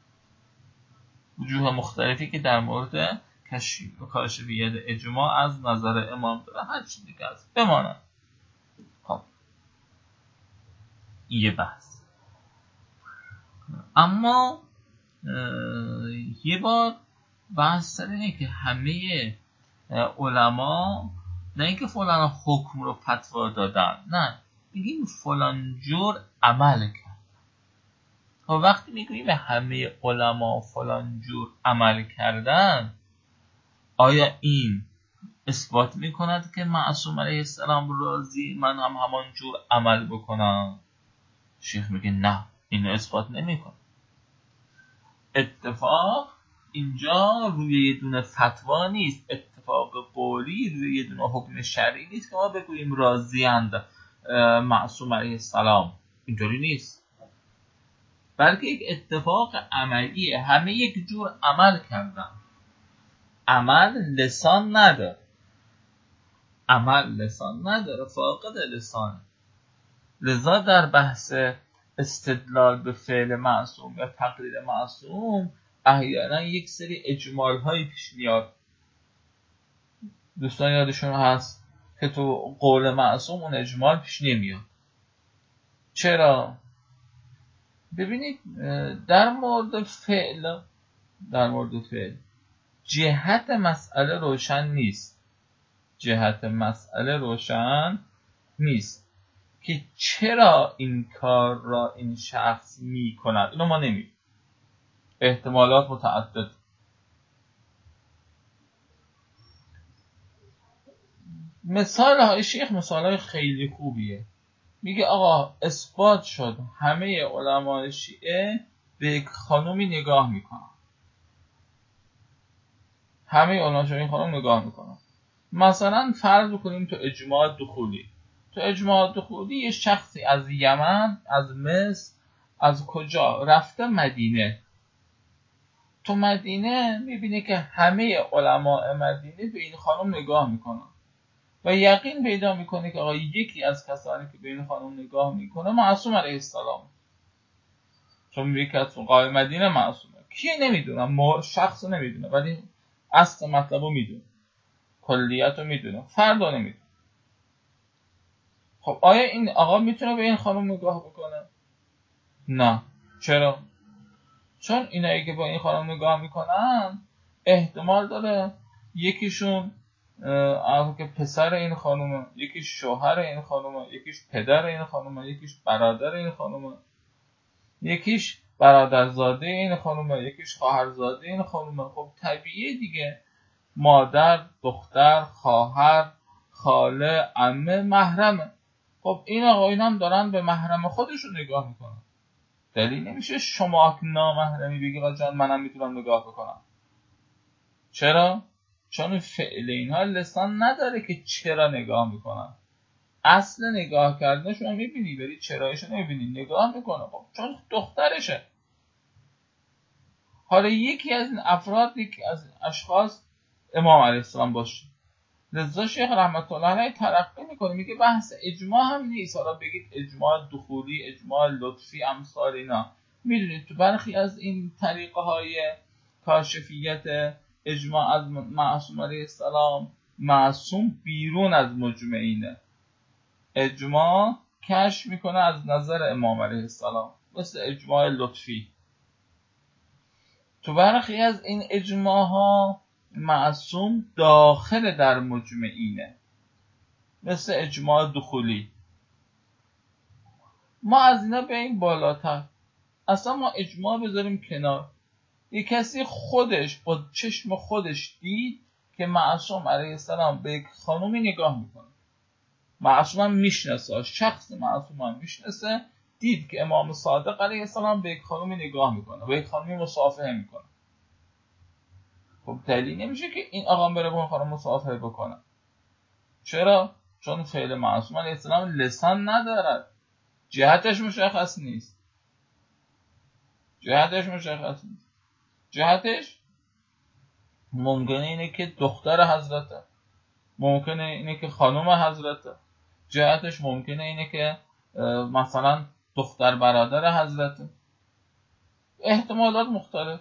وجوه مختلفی که در مورد کاشفیت اجماع از نظر امام داره، هر چی دیگه است بمانم. خب یه بحث. اما یه بار بحث سر اینه که همه علما نه اینکه فلان حکم رو فتوا دادن، نه، میگیم فلان جور عمل کرد. و وقتی میگیم به همه علما فلان جور عمل کردن، آیا این اثبات میکند که معصوم علیه السلام راضی من هم همان جور عمل بکنم؟ شیخ میگه نه، اینو اثبات نمیکنه. اتفاق اینجا روی یه دونه فتوا نیست، اتفاق قولی روی یه دونه حکم شرعی نیست که ما بگوییم راضی‌اند معصوم علیه السلام. اینجوری نیست، بلکه یک اتفاق عملیه. همه یک جور عمل کردن. عمل لسان نداره، عمل لسان نداره، فاقد لسانه. لذا در بحث استدلال به فعل معصوم و تقریر معصوم احیانا یک سری اجمال هایی پیش میاد. دوستان یادشون هست که تو قول معصوم اون اجمال پیش نمیاد. چرا؟ ببینید در مورد فعل در مورد فعل جهت مسئله روشن نیست. جهت مسئله روشن نیست که چرا این کار را این شخص می کند. اینو ما نمی‌دونیم. احتمالات متعدد. مثال های شیخ مثال های خیلی خوبیه. میگه آقا اثبات شد همه علمای شیعه به یک خانومی نگاه میکنن. همه علمای شیعه این خانوم نگاه میکنن. مثلا فرض کنیم تو اجماع دخولی تو اجماع دخولی یه شخصی از یمن، از مصر، از کجا رفته مدینه. تو مدینه میبینی که همه علماء مدینه به این خانم نگاه میکنن و یقین پیدا میکنه که آقا یکی از کسانی که به این خانم نگاه میکنه معصوم علیه السلام، چون یکی از فقهای مدینه معصومه. کیه نمیدونم، شخص نمیدونه، ولی اصل مطلبو میدونه، کلیتو میدونه، فردو نمیدونه. خب آیا این آقا میتونه به این خانم نگاه بکنه؟ نه. چرا؟ چون اینایی که با این خانم نگاه میکنن احتمال داره یکیشون آقا که پسر این خانومه، یکیش شوهر این خانومه، یکیش پدر این خانومه، یکیش برادر این خانومه، یکیش برادرزاده این خانومه، یکیش خواهرزاده این خانومه. خب طبیعیه دیگه، مادر، دختر، خواهر، خاله، عمه، محرمه. خب این آقایون هم دارن به محرم خودشون نگاه میکنن. دلیل نمیشه شما که نامحرمی بگی آقا جان منم میتونم نگاه بکنم. چرا؟ چون فعل اینها لسان نداره که چرا نگاه میکنن. اصل نگاه کردن شما میبینی، ولی چرایشو نمیبینی، نگاه میکنه. خب چون دخترشه. حالا یکی از این افراد، یکی از اشخاص امام علیه السلام باشه. لذا شیخ رحمت الله علیه ترقی میکنه، میگه بحث اجماع هم نیست. حالا بگید اجماع دخولی، اجماع لطفی، امثال اینا. میدونید تو برخی از این طریقه های کاشفیت اجماع از معصوم علیه السلام، معصوم بیرون از مجمعینه. اجماع کشف میکنه از نظر امام علیه السلام، مثل اجماع لطفی. تو برخی از این اجماع ها معصوم داخل در مجمعینه، مثل اجماع دخولی. ما از اینا به این بالاتر، اصلا ما اجماع بذاریم کنار. یک کسی خودش با چشم خودش دید که معصوم علیه السلام به یک خانومی نگاه میکنه. معصوم هم میشناسه، شخص معصوم هم میشناسه، دید که امام صادق علیه السلام به یک خانومی نگاه میکنه، به یک خانومی مصافحه میکنه. خب دلیل نمیشه که این آقا بره با خانم مصافحه بکنه. چرا؟ چون فعل معصوم علیه السلام لسان ندارد، جهتش مشخص نیست. جهتش مشخص نیست. جهتش ممکنه اینه که دختر حضرته، ممکنه اینه که خانم حضرته، جهتش ممکنه اینه که مثلا دختر برادر حضرته. احتمالات مختلف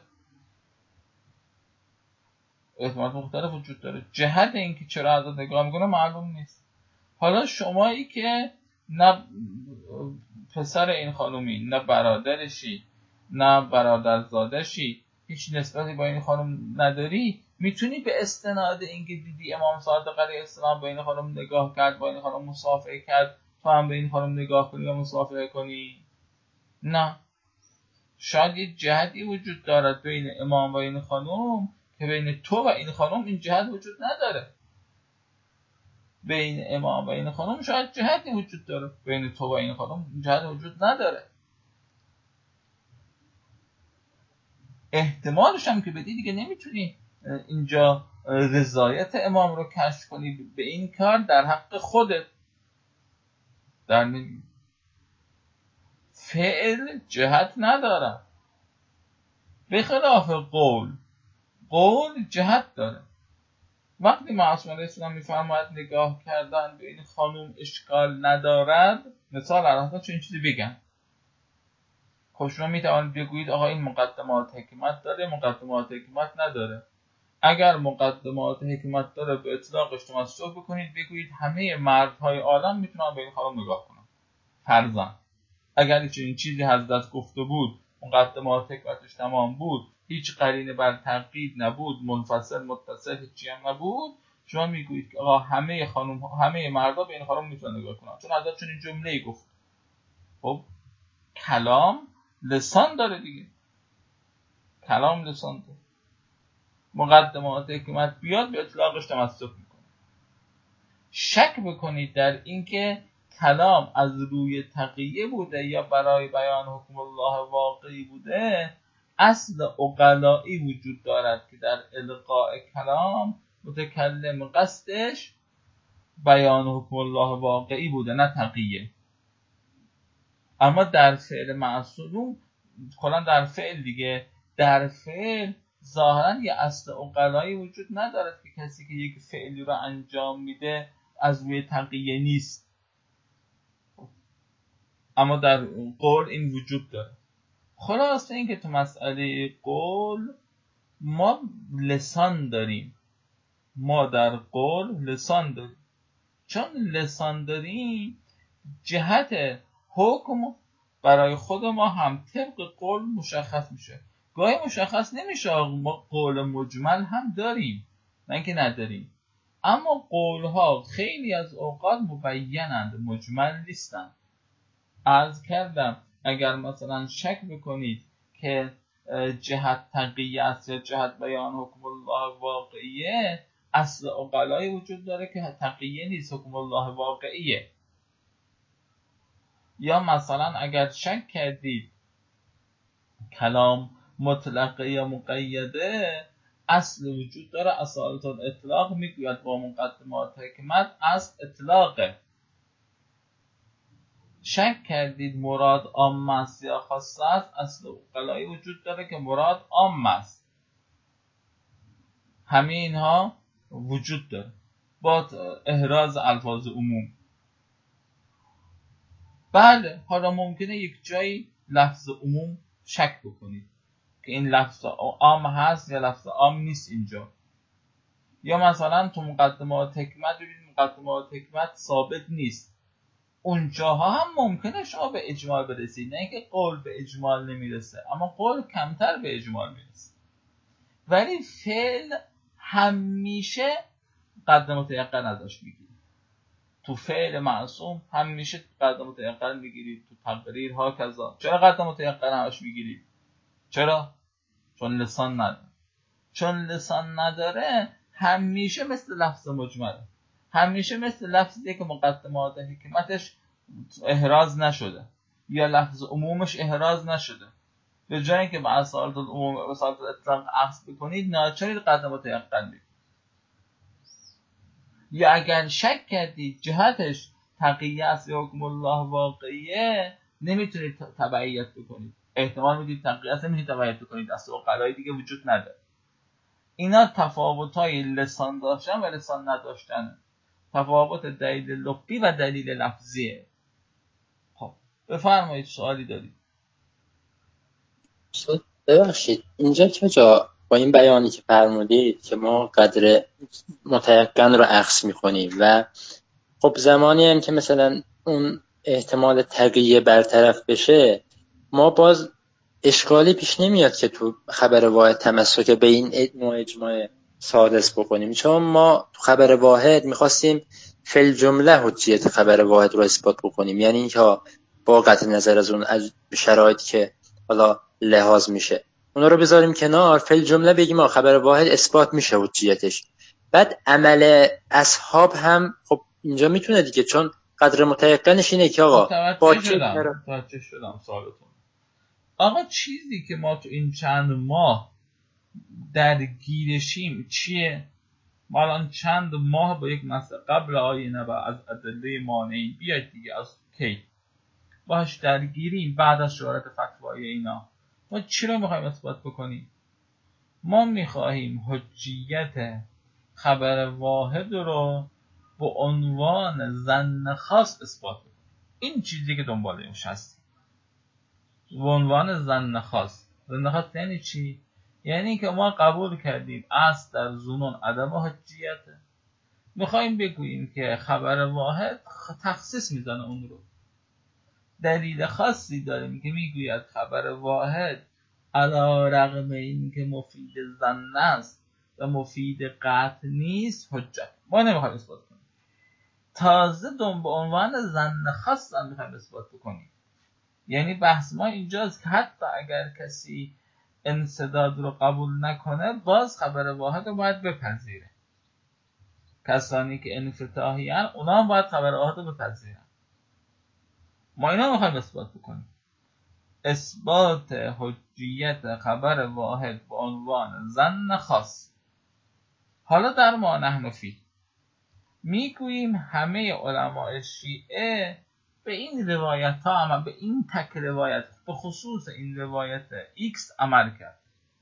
احتمالات مختلف وجود داره. جهت اینکه چرا حضرت نگاه میکنه معلوم نیست. حالا شمایی که نه پسر این خانومی، نه برادرشی، نه برادرزادشی، هیچ نسبتی با این خانم نداری، میتونی به استناد اینکه دیدی امام صادق علیه السلام به این خانم نگاه کرد، با این خانم مصافحه کرد، تو هم به این خانم نگاه کنی و مصافحه کنی؟ نه. شاید یه جهتی وجود دارد بین امام و این خانم که بین تو و این خانم این جهت وجود نداره. بین امام و این خانم شاید جهتی وجود داره، بین تو و این خانم جهت وجود نداره. احتمالش هم که بدی دیگه نمیتونی اینجا رضایت امام رو کشف کنی به این کار در حق خودت. در نمی... فعل جهت نداره به خلاف قول. قول جهت داره. وقتی معصوم علیه السلام میفرماید نگاه کردن به این خانوم اشکال ندارد، مثال الان چون این چیزی بگن، خب شما میتوانید بگویید آقا این مقدمات حکمت داره، مقدمات حکمت نداره. اگر مقدمات حکمت داره به اطلاقش تمسک بکنید، بگویید همه مردهای عالم میتونن به این خانم نگاه کنن فرضاً. اگر چنین چیزی حضرت گفته بود، مقدمات حکمتش تمام بود، هیچ قرینه بر تنقیض نبود، منفصل متصل هیچی هم نبود، شما میگویید که آقا همه خانم همه مردا به این خانم میتونن نگاه کنن، چون حضرت چنین جمله‌ای گفت. خب کلام لسان داره دیگه، کلام لسان داره. مقدمات حکمت بیاد به اطلاقش تمسک میکنه. شک بکنید در اینکه کلام از روی تقیه بوده یا برای بیان حکم الله واقعی بوده، اصل عقلایی وجود دارد که در القاء کلام متکلم قصدش بیان حکم الله واقعی بوده نه تقیه. اما در فعل معصوم، کلا در فعل دیگه، در فعل ظاهرا یه اصل عقلایی وجود ندارد که کسی که یک فعلی رو انجام میده از روی تقیه نیست. اما در قول این وجود داره. خلاصه این که تو مسئله قول ما لسان داریم، ما در قول لسان داریم. چون لسان داریم جهت حکم برای خود ما هم طبق قول مشخص میشه. گاهی مشخص نمیشه، ما قول مجمل هم داریم، نه اینکه نداریم، اما قولها خیلی از اوقات مبینند، مجمل نیستند. عرض کردم اگر مثلا شک بکنید که جهت تقیه است یا جهت بیان حکم الله واقعیه، اصل عقلایی وجود داره که تقیه نیست، حکم الله واقعیه. یا مثلا اگر شک کردید کلام مطلقه یا مقیده، اصل وجود داره، اصالت الاطلاق میگوید با مقدمات حکمت اصل اطلاقه. شک کردید مراد عام است یا خاص است، اصل عقلایی وجود داره که مراد عام است. همه اینها وجود داره با احراز الفاظ عموم. بله حالا ممکنه یک جایی لفظ عموم شک بکنید که این لفظ عام هست یا لفظ عام نیست اینجا. یا مثلا تو مقدمات حکمت ببینید مقدمات حکمت ثابت نیست، اونجاها هم ممکنه شما به اجمال برسید. نه اینکه قول به اجمال نمیرسه، اما قول کمتر به اجمال میرسه. ولی فعل همیشه قدم متیقن ازش میگیرید. تو فعل معصوم همیشه قدم متیقن میگیرید، تو تقریر ها کذا. چرا قدم متیقن ازش میگیرید؟ چرا؟ چون لسان نداره. چون لسان نداره همیشه مثل لفظ مجمله، همیشه مثل لفظی که مقدمات حکمتش احراز نشده یا لفظ عمومش احراز نشده. به جای اینکه با اصالت العموم و اصالت الاطلاق عکس بکنید، ناچارید قدم متیقن بگید. یا اگر شک کردید جهتش تقیه است یا حکم الله واقعیه، نمیتونید تبعیت بکنید. احتمال میدید تقیه است، نمیتونید تبعیت بکنید، اصل عقلایی دیگه وجود نداره. اینا تفاوت‌های لسان داشتن و لسان نداشتن، تفاوت دلیل لفظی و دلیل لفظیه. خب بفرمایید سوالی دارید؟ ببخشید اینجا که جا با این بیانی که فرمودید که ما قدر متیقن رو اخذ می‌کنیم و خب زمانی هم که مثلا اون احتمال تقیه برطرف بشه، ما باز اشکالی پیش نمیاد که تو خبر واحد تمسک به این اجماع اجماع سادس بکنیم، چون ما تو خبر واحد میخواستیم فل جمله حجیت خبر واحد رو اثبات بکنیم، یعنی اینکه با قطع نظر از اون از شرایطی که حالا لحاظ میشه اونا رو بذاریم کنار، فل جمله بگیم خبر واحد اثبات میشه حجیتش. بعد عمل اصحاب هم خب اینجا میتونه دیگه، چون قدر متيقنش اینه که آقا با چه شدم متوجه شدم سوالتون. آقا چیزی که ما تو این چند ماه درگیرشیم چیه؟ ما الان چند ماه با یک مسئله قبل آینه و از ادله مانعی بیاید دیگه، از کی باش درگیریم بعد از شهادت فتوای اینا. ما چی رو میخوایم اثبات بکنیم؟ ما میخواهیم حجیت خبر واحد رو به عنوان ظن خاص اثبات بکنیم. این چیزی که دنبالش هستیم به عنوان ظن خاص. ظن خاص یعنی چی؟ یعنی که ما قبول کردیم اصل در ظنون عدم حجیته، میخوایم بگوییم که خبر واحد تخصیص میزنه اون رو. دلیل خاصی داریم که میگوید خبر واحد علی رغم این که مفید ظن است و مفید قطع نیست حجت. ما نمیخوایم اثبات کنیم، تازه دنبال به عنوان ظن خاص هم میخوایم اثبات بکنیم. یعنی بحث ما اینجاست که حتی اگر کسی انسداد رو قبول نکنه باز خبر واحد رو باید بپذیره. کسانی که انفتاحی هستند اونا هم باید خبر واحد رو بپذیرن. ما اینا میخوایم اثبات بکنیم. اثبات حجیت خبر واحد به عنوان ظن خاص. حالا در ما نحن فی میگوییم همه علماء شیعه به این روایت ها عمل، به این تک روایت به خصوص این روایت X عمل کرد.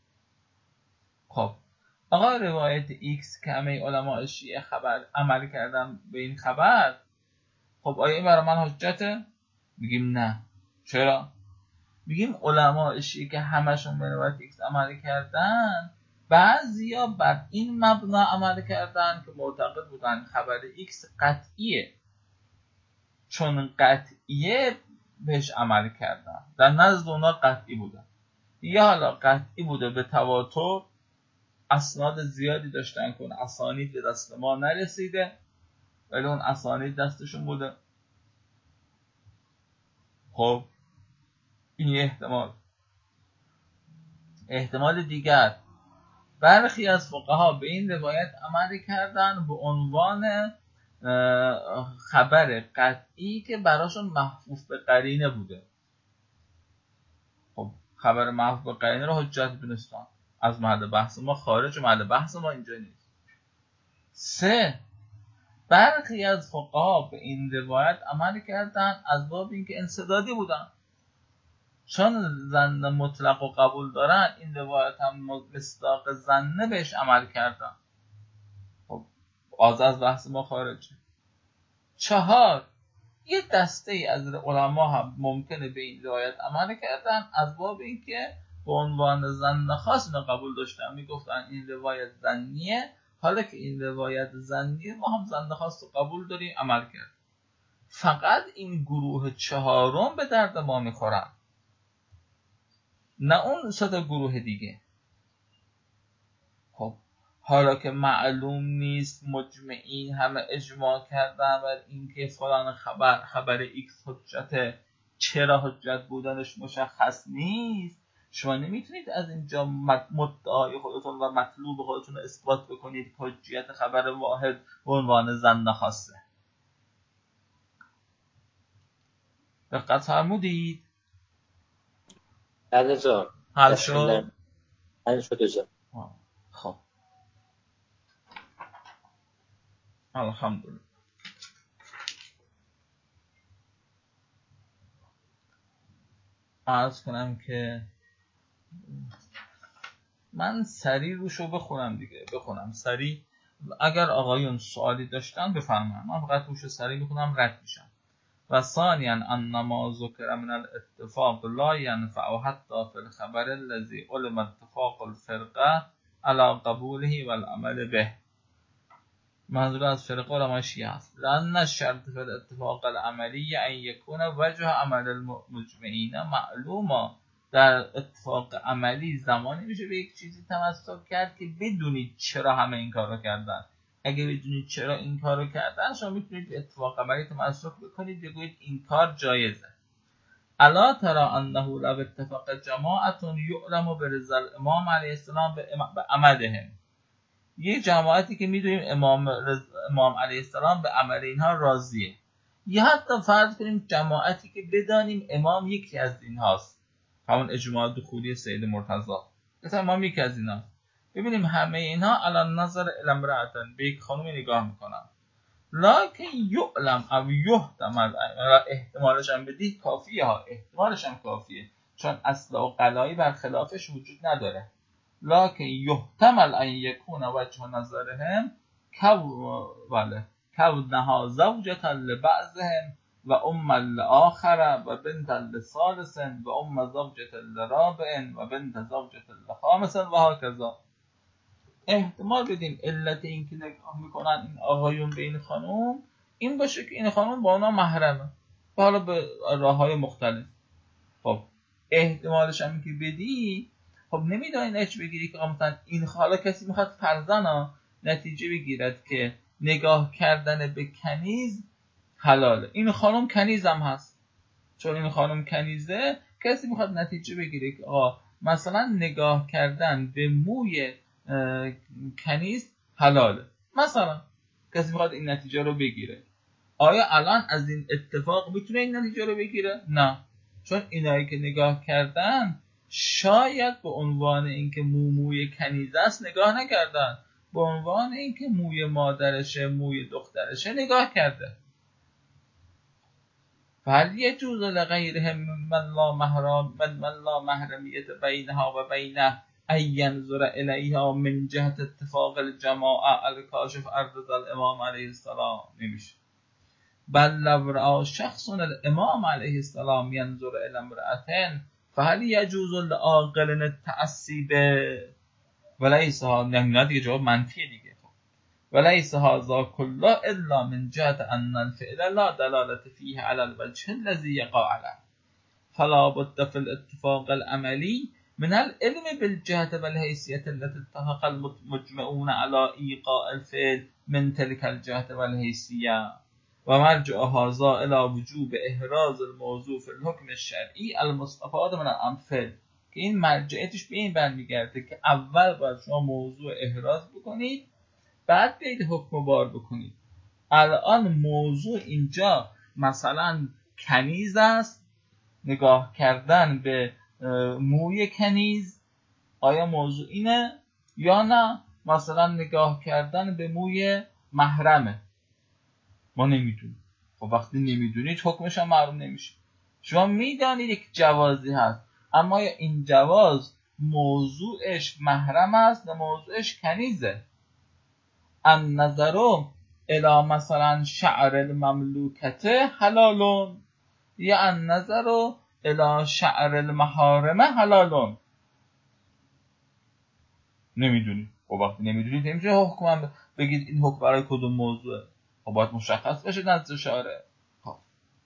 خب آقا روایت X که همه علماء شیعه خبر عمل کردن به این خبر، خب آیا این برای من حجته؟ میگیم نه. چرا؟ میگیم علماء شیعه که همشون به روایت X عمل کردن، بعضیا بر این مبنا عمل کردن که معتقد بودن خبر X قطعیه، چون قطعیه بهش عمل کردن، در نزد اونا قطعی بودن. یا حالا قطعی بوده به تواتر، اسناد زیادی داشتن که اون اسانید به دست ما نرسیده ولی اون اسانید دستشون بوده. خب این احتمال. احتمال دیگر، برخی از فقها به این روایت عمل کردن به عنوان خبر قطعی که براشون محفوظ به قرینه بوده. خب خبر محفوظ به قرینه رو حجت دونستان، از محل بحث ما خارج، محل بحث ما اینجا نیست. سه، برخی از فقها به این روایت عمل کردن از باب اینکه انسدادی بودن، چون ظن مطلق و قبول دارن این روایت هم مصداق ظنه بهش عمل کردن. خب از از بحث ما خارجه. چهار، یه دسته ای از علما هم ممکنه به این روایت عمل کردن از باب اینکه به عنوان ظن خاص اینو قبول داشتن، میگفتن این روایت ظنیه، حالا که این روایت ظنیه ما هم ظن خاص رو قبول داریم عمل کرد. فقط این گروه چهارم به درد ما میخورن، نه اون سه تا گروه دیگه. خب حالا که معلوم نیست، مجمعین همه اجماع کردن بر اینکه فلان خبر خبر ایکس حجته، چرا حجت بودنش مشخص نیست، شما نمیتونید از اینجا مدعای خودتون و مطلوب خودتون رو اثبات بکنید که حجیت خبر واحد به عنوان ظن خاصه. دقت فرمودید؟ بله جان. حل شد؟ حل شد جان. خب الحمدلله. عرض کنم که من سریع روشو بخونم دیگه، بخونم سریع. اگر آقایون سوالی داشتن بفرمایید، من فقط روشو سریع بخونم رد میشم. و ثانیاً ان ما ذکر من الاتفاق لا ينفع حتی فی الخبر الذي علم اتفاق الفرقه على قبوله والعمل به. منظور از فرقه علماء شیعه است. لأن الشرط فی الاتفاق العملی ان یکون وجه عمل المجمعین معلوما. در اتفاق عملی زمانی میشه به یک چیزی تمسک کرد که بدونید چرا همه این کارو کردن. اگه بدونید چرا این کارو کردن، شما میتونید به اتفاق عملی تمسک بکنید، بگویید این کار جایزه. الا ترى انه لو اتفاق جماعت یعلم برضا الامام علیه السلام به عملهم. یه جماعتی که میدونیم امام رز... امام علیه السلام به عمل اینها راضیه، یا حتی فرض کنیم جماعتی که بدانیم امام یکی از اینهاست، همون اجماع دخولی سید مرتضی، مثلا امام یکی از اینهاست، ببینیم همه اینها الان نظر الامرأتن به یک خانم نگاه میکنن، لکن یعلم او یحتمل، احتمالش هم بدی کافیه ها، احتمالش هم کافیه، چون اصل و قلایی برخلافش وجود نداره. لکن یحتمل ان یکون وجه نظرهم کو وله کونها زوجة لبعضهم و ام لآخر و بنت لثالث و ام زوجة لرابع و بنت زوجة لخامس و هكذا. احتمال بدیم علت این که نگاه میکنن این آقایون به این خانوم این باشه که این خانوم با اونا محرمه، حالا به راه های مختلف. خب احتمالش هم که بدی، خب نمیدونی نتیجه بگیری که مثلا این حالا کسی میخواد فرضاً نتیجه بگیرد که نگاه کردن به کنیز حلاله، این خانم کنیز هم هست، چون این خانم کنیزه کسی میخواد نتیجه بگیره که آه مثلا نگاه کردن به موی کنیز حلاله، مثلا کسی میخواد این نتیجه رو بگیره. آیا الان از این اتفاق میتونه این نتیجه رو بگیره؟ نه، چون اینایی که نگاه کردن شاید به عنوان اینکه مو موی کنیز است نگاه نکردن، به عنوان اینکه موی مادرشه موی دخترشه نگاه کرده. فهل یجوز لغیرهم من لا محرم من, من لا محرمیت بینها و بینه ان ینظر الیها من جهت اتفاق الجماعه الکاشف عرض الامام علیه السلام؟ نمیشه. بل لو رأى شخص الامام علیه السلام ینظر الی امرأة فهل یجوز لعاقل التأسی به ولیس ها، نه دیگه جواب منفیه دیگه. ولیس هذا كله الا من جهت ان الفعل لا دلالة فيه على الوجه الذي يقع عليه فلا بد في الاتفاق العملي من العلم بالجهة والحيثية التي اتفق المجمعون على ايقاع الفعل من تلك الجهة والحيثية ومرجع هذا الى وجوب احراز الموضوع في الحكم الشرعي المستفاد من الامثال، که این مرجعیتش به این برمیگرده که اول باید شما موضوع احراز بکنید بعد بیاید حکم بار بکنید. الان موضوع اینجا مثلا کنیز است، نگاه کردن به موی کنیز، آیا موضوع اینه یا نه مثلا نگاه کردن به موی محرمه؟ ما نمیدونیم. خب وقتی نمیدونید حکمش هم معلوم نمیشه. شما میدانید یک جوازی هست، اما این جواز موضوعش محرم است و موضوعش کنیزه. ان نظرو الی مثلا شعر المملوکته حلالون یا ان نظرو الی شعر المحارمه حلالون. نمیدونی. خب وقتی نمیدونید نمیشه حکم بگید این حکم برای کدوم موضوعه. خب باید مشخص بشه نزد شارع. خب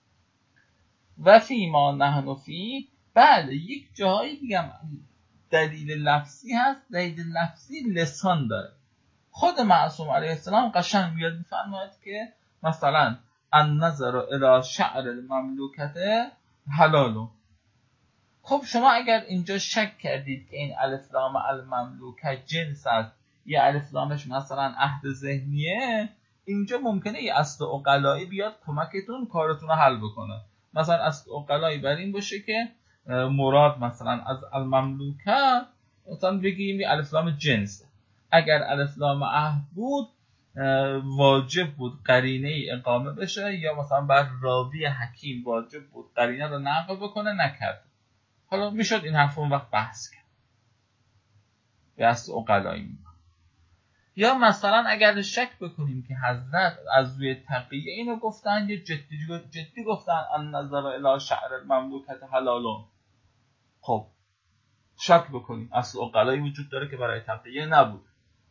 و فی ما نحن فی، بله یک جایی دیگه دلیل لفظی هست. دلیل لفظی لسان داره. خود معصوم علیه السلام قشنگ میاد میفرماید که مثلا النظر الی شعر المملوکته حلال. خب شما اگر اینجا شک کردید که این الف لام المملوکه جنس است یا الف لامش مثلا عهد ذهنیه، اینجا ممکنه یه اصل عقلایی بیاد کمکتون کارتون رو حل بکنه. مثلا اصل عقلایی بر این باشه که مراد مثلا از المملوکه مثلا بگیم یه الف لام جنسه. اگر الف لام عهد بود واجب بود قرینه اقامه بشه، یا مثلا بر راوی حکیم واجب بود قرینه رو نقل بکنه، نکرد. حالا میشد این حرف اون وقت بحث کرد به اصل عقلایی. یا مثلا اگر شک بکنیم که حضرت از روی تقیه اینو گفتن یا جدی, جدی گفتن ان نظر الی شعر المملوکت حلالون، خب شک بکنیم اصل عقلایی وجود داره که برای تقیه نبود.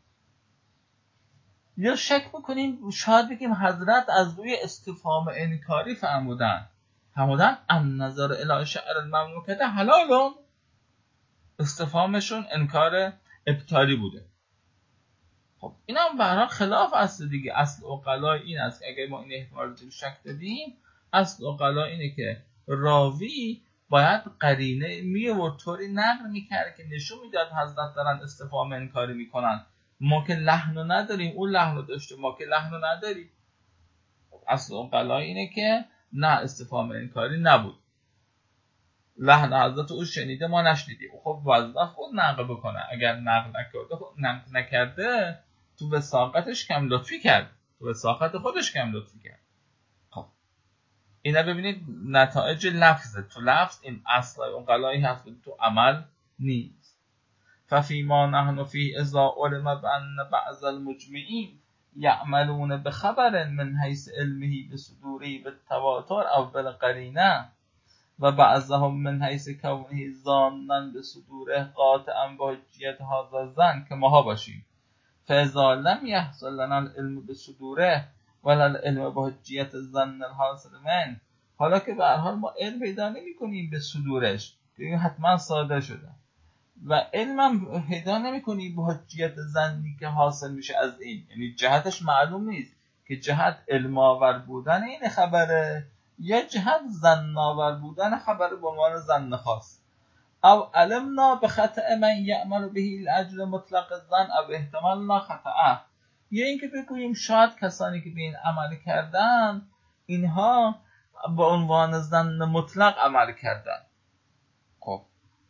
یا شک بکنیم شاید بگیم حضرت از روی استفهام انکاری فرمودن فرمودن ان نظر الی شعر المملوکت حلالون، استفهامشون انکار ابطالی بوده. خب این هم برای خلاف اصل دیگه. اصل عقلای این است که اگر ما این احتمال رو شک دادیم، اصل عقلای اینه که راوی باید قرینه میورد طوری نقل میکرد که نشون میداد حضرت دارن استفهام انکاری میکنن ما که لحن رو نداریم، اون لحن رو داشته، ما که لحن رو نداریم. اصل اون قضیه اینه که نه، استفهام انکاری نبود، لحن حضرت او شنیده ما نشنیدیم. خب وظیفه خود نقل بکنه، اگر نقل نکرده نقل نکرده تو وثاقتش کم لطفی کرد، تو وثاقت خودش کم لطفی کرد. خب اینا ببینید نتایج لفظه، تو لفظ این اصل اون قلایی هست، تو عمل نیست. ففیما نحن فی اذا علم بان بعض المجمعین یعملون بخبر من حیث علمه بصدوره بالتواتر او بالقرینه و بعضهم من حیث کونه ظانا بصدوره قاطعا بحجیت هذا الظن که ماها باشیم. فاذا لم يحصل لنا العلم بصدوره ولا العلم بحجیت الظن الحاصل من، حالا که به هر حال ما علم پیدا نمی‌کنیم به صدورش که حتما صادر شده، و علمم پیدا نمی‌کنیم به حجیت ظنی که حاصل میشه از این، یعنی جهتش معلوم نیست که جهت علم آور بودن این خبره یا جهت ظن آور بودن خبر به عنوان ظن خاص. او علمنا بخطأ من یعمل به الاجل مطلق الظن او احتمالنا خطأ، یا اینکه بگوییم شاید کسانی که به این عمل کردن اینها به عنوان ظن مطلق عمل کردن. خب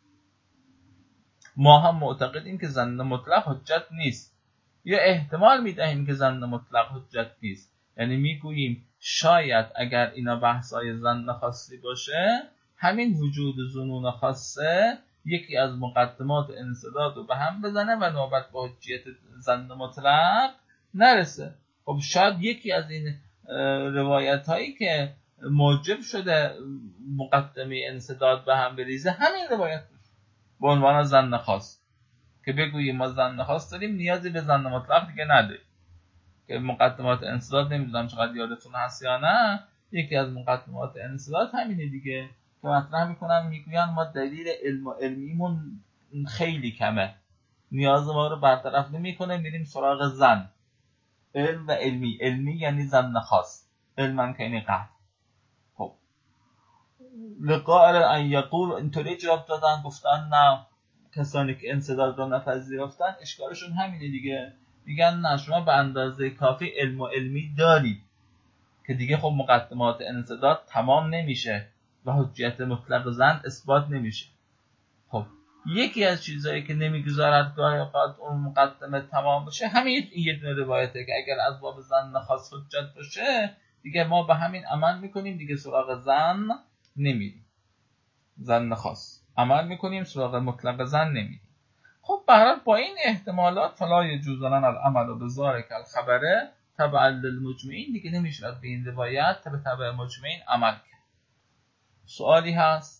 ما هم معتقدیم که ظن مطلق حجت نیست، یا احتمال میدهیم که ظن مطلق حجت نیست، یعنی میگوییم شاید اگر اینا بحثای ظن خاصی باشه، همین وجود ظنون خاصه یکی از مقدمات انسداد رو به هم بزنه و نوبت به حجیت ظن مطلق نرسه. خب شاید یکی از این روایت هایی که موجب شده مقدمه انسداد به هم بریزه همین روایت به عنوان ظن خاص، که بگوییم ما ظن خاص داریم نیازی به ظن مطلق دیگه نداریم. که مقدمات انسداد نمیدونم چقدر یادتون هست یا نه، یکی از مقدمات انسداد همینه دیگه که مطرح میکنن، میگوین ما دلیل علم و علمیمون خیلی کمه، نیاز ما رو برطرف نمیکنه، میریم سراغ ظن. علم و علمی، علمی یعنی ظن خاص، علم که یعنی قطع. خب لقاء ان یقول اینطوری جواب دادن، گفتن نه، کسانی که انسداد رو نپذیرفتن اشکالشون همینه دیگه، میگن نه شما به اندازه کافی علم و علمی دارید که دیگه خب مقدمات انسداد تمام نمیشه و حجیت مطلق ظن اثبات نمیشه. خب یکی از چیزایی که نمیگذارد گاهی اوقات اون مقدمه تمام بشه همین یه دونه روایته که اگر از باب ظن خاص حجت باشه دیگه ما به همین عمل میکنیم، دیگه سراغ ظن نمیریم، ظن خاص عمل میکنیم، سراغ مطلق ظن نمیریم. خب به هر حال با این احتمالات فلا یجوز لنا العمل بذلک الخبر تبعا للمجمعین، دیگه نمیشه به این روایت تبع تبع مجمعین عمل کرد. سوالی هست؟